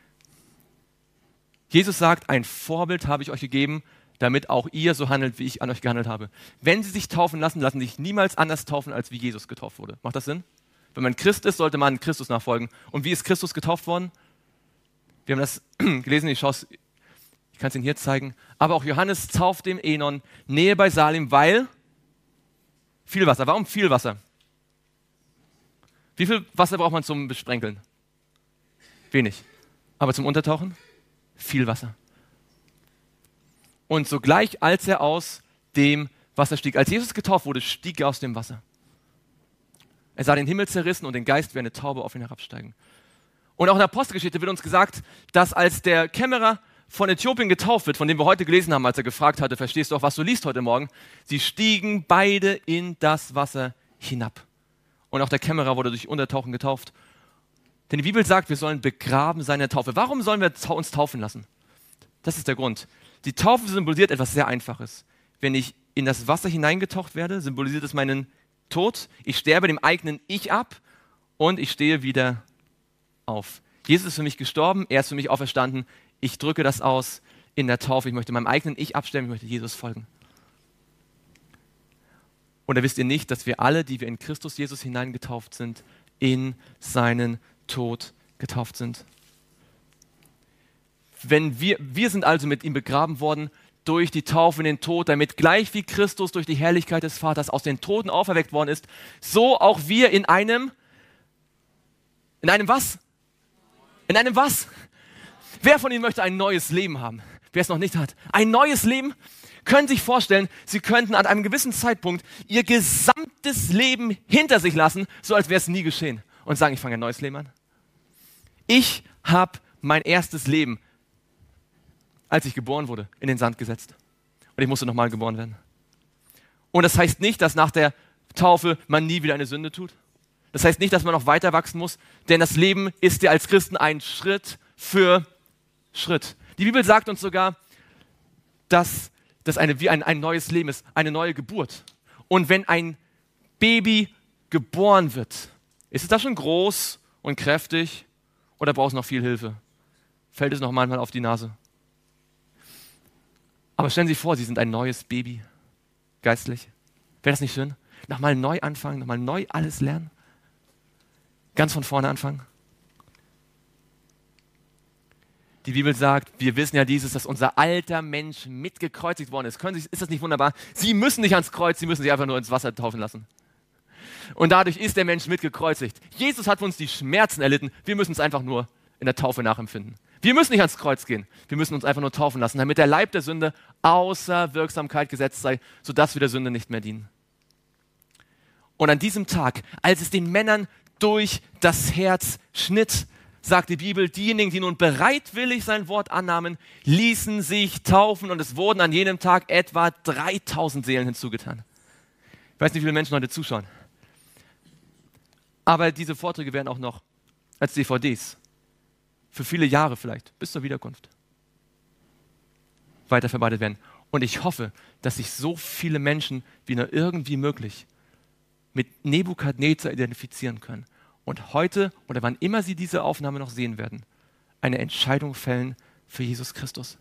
Jesus sagt, ein Vorbild habe ich euch gegeben, damit auch ihr so handelt, wie ich an euch gehandelt habe. Wenn Sie sich taufen lassen, lassen Sie sich niemals anders taufen, als wie Jesus getauft wurde. Macht das Sinn? Wenn man Christ ist, sollte man Christus nachfolgen. Und wie ist Christus getauft worden? Wir haben das gelesen, ich kann es Ihnen hier zeigen. Aber auch Johannes tauft im Enon, Nähe bei Salim, weil viel Wasser. Warum viel Wasser? Wie viel Wasser braucht man zum Besprenkeln? Wenig. Aber zum Untertauchen? Viel Wasser. Und sogleich, als er aus dem Wasser stieg, als Jesus getauft wurde, stieg er aus dem Wasser. Er sah den Himmel zerrissen und den Geist wie eine Taube auf ihn herabsteigen. Und auch in der Apostelgeschichte wird uns gesagt, dass als der Kämmerer von Äthiopien getauft wird, von dem wir heute gelesen haben, als er gefragt hatte, verstehst du auch, was du liest heute Morgen? Sie stiegen beide in das Wasser hinab. Und auch der Kämmerer wurde durch Untertauchen getauft. Denn die Bibel sagt, wir sollen begraben sein in der Taufe. Warum sollen wir uns taufen lassen? Das ist der Grund. Die Taufe symbolisiert etwas sehr Einfaches. Wenn ich in das Wasser hineingetaucht werde, symbolisiert es meinen Tod. Ich sterbe dem eigenen Ich ab und ich stehe wieder auf. Jesus ist für mich gestorben, er ist für mich auferstanden. Ich drücke das aus in der Taufe. Ich möchte meinem eigenen Ich absterben, ich möchte Jesus folgen. Und da wisst ihr nicht, dass wir alle, die wir in Christus Jesus hineingetauft sind, in seinen Tod getauft sind. Wenn wir sind also mit ihm begraben worden durch die Taufe in den Tod, damit gleich wie Christus durch die Herrlichkeit des Vaters aus den Toten auferweckt worden ist, so auch wir in einem was? In einem was? Wer von Ihnen möchte ein neues Leben haben? Wer es noch nicht hat. Ein neues Leben? Können Sie sich vorstellen, Sie könnten an einem gewissen Zeitpunkt Ihr gesamtes Leben hinter sich lassen, so als wäre es nie geschehen. Und sagen, ich fange ein neues Leben an. Ich habe mein erstes Leben, als ich geboren wurde, in den Sand gesetzt. Und ich musste nochmal geboren werden. Und das heißt nicht, dass nach der Taufe man nie wieder eine Sünde tut. Das heißt nicht, dass man noch weiter wachsen muss, denn das Leben ist ja als Christen ein Schritt für Schritt. Die Bibel sagt uns sogar, dass das wie ein neues Leben ist, eine neue Geburt. Und wenn ein Baby geboren wird, ist es da schon groß und kräftig oder braucht es noch viel Hilfe? Fällt es noch manchmal auf die Nase? Aber stellen Sie sich vor, Sie sind ein neues Baby, geistlich. Wäre das nicht schön? Nochmal neu anfangen, nochmal neu alles lernen. Ganz von vorne anfangen. Die Bibel sagt, wir wissen ja dieses, dass unser alter Mensch mitgekreuzigt worden ist. Ist das nicht wunderbar? Sie müssen nicht ans Kreuz, Sie müssen sich einfach nur ins Wasser taufen lassen. Und dadurch ist der Mensch mitgekreuzigt. Jesus hat für uns die Schmerzen erlitten. Wir müssen es einfach nur in der Taufe nachempfinden. Wir müssen nicht ans Kreuz gehen. Wir müssen uns einfach nur taufen lassen, damit der Leib der Sünde außer Wirksamkeit gesetzt sei, sodass wir der Sünde nicht mehr dienen. Und an diesem Tag, als es den Männern durch das Herz schnitt, sagt die Bibel, diejenigen, die nun bereitwillig sein Wort annahmen, ließen sich taufen und es wurden an jenem Tag etwa 3000 Seelen hinzugetan. Ich weiß nicht, wie viele Menschen heute zuschauen. Aber diese Vorträge werden auch noch als DVDs für viele Jahre vielleicht, bis zur Wiederkunft, weiterverbreitet werden. Und ich hoffe, dass sich so viele Menschen wie nur irgendwie möglich mit Nebukadnezar identifizieren können und heute oder wann immer sie diese Aufnahme noch sehen werden, eine Entscheidung fällen für Jesus Christus.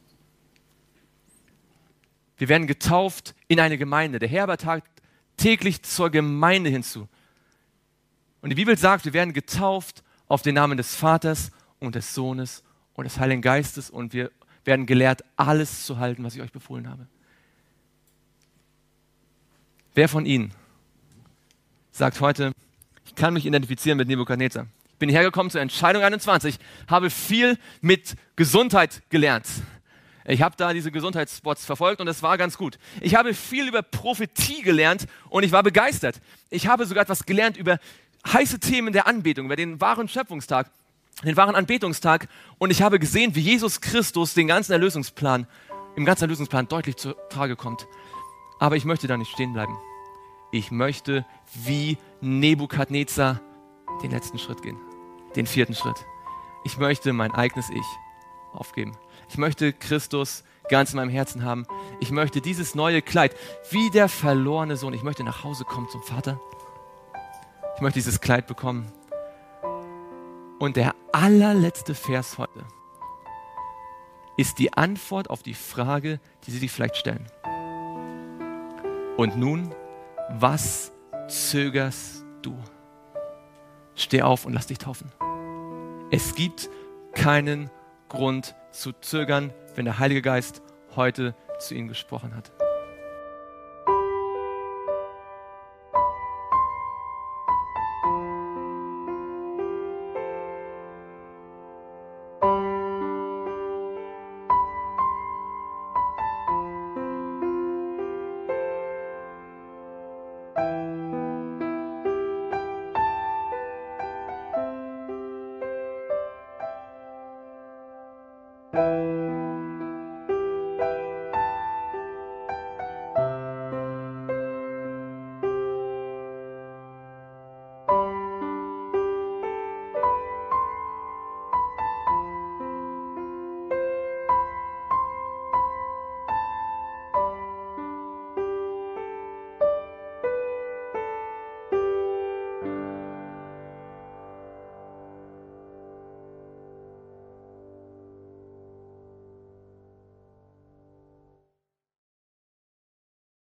Wir werden getauft in eine Gemeinde. Der Herr tagt täglich zur Gemeinde hinzu. Und die Bibel sagt, wir werden getauft auf den Namen des Vaters und des Sohnes und des Heiligen Geistes und wir werden gelehrt, alles zu halten, was ich euch befohlen habe. Wer von Ihnen sagt heute, ich kann mich identifizieren mit Nebukadnezar. Ich bin hierher gekommen zur Entscheidung 21, habe viel mit Gesundheit gelernt. Ich habe da diese Gesundheitsspots verfolgt und es war ganz gut. Ich habe viel über Prophetie gelernt und ich war begeistert. Ich habe sogar etwas gelernt über heiße Themen der Anbetung, über den wahren Schöpfungstag, den wahren Anbetungstag und ich habe gesehen, wie Jesus Christus im ganzen Erlösungsplan deutlich zu Trage kommt. Aber ich möchte da nicht stehen bleiben. Ich möchte wie Nebukadnezar den letzten Schritt gehen, den 4. Schritt. Ich möchte mein eigenes Ich aufgeben. Ich möchte Christus ganz in meinem Herzen haben. Ich möchte dieses neue Kleid, wie der verlorene Sohn. Ich möchte nach Hause kommen zum Vater. Ich möchte dieses Kleid bekommen. Und der allerletzte Vers heute ist die Antwort auf die Frage, die Sie sich vielleicht stellen. Und nun, was zögerst du? Steh auf und lass dich taufen. Es gibt keinen Grund zu zögern, wenn der Heilige Geist heute zu Ihnen gesprochen hat.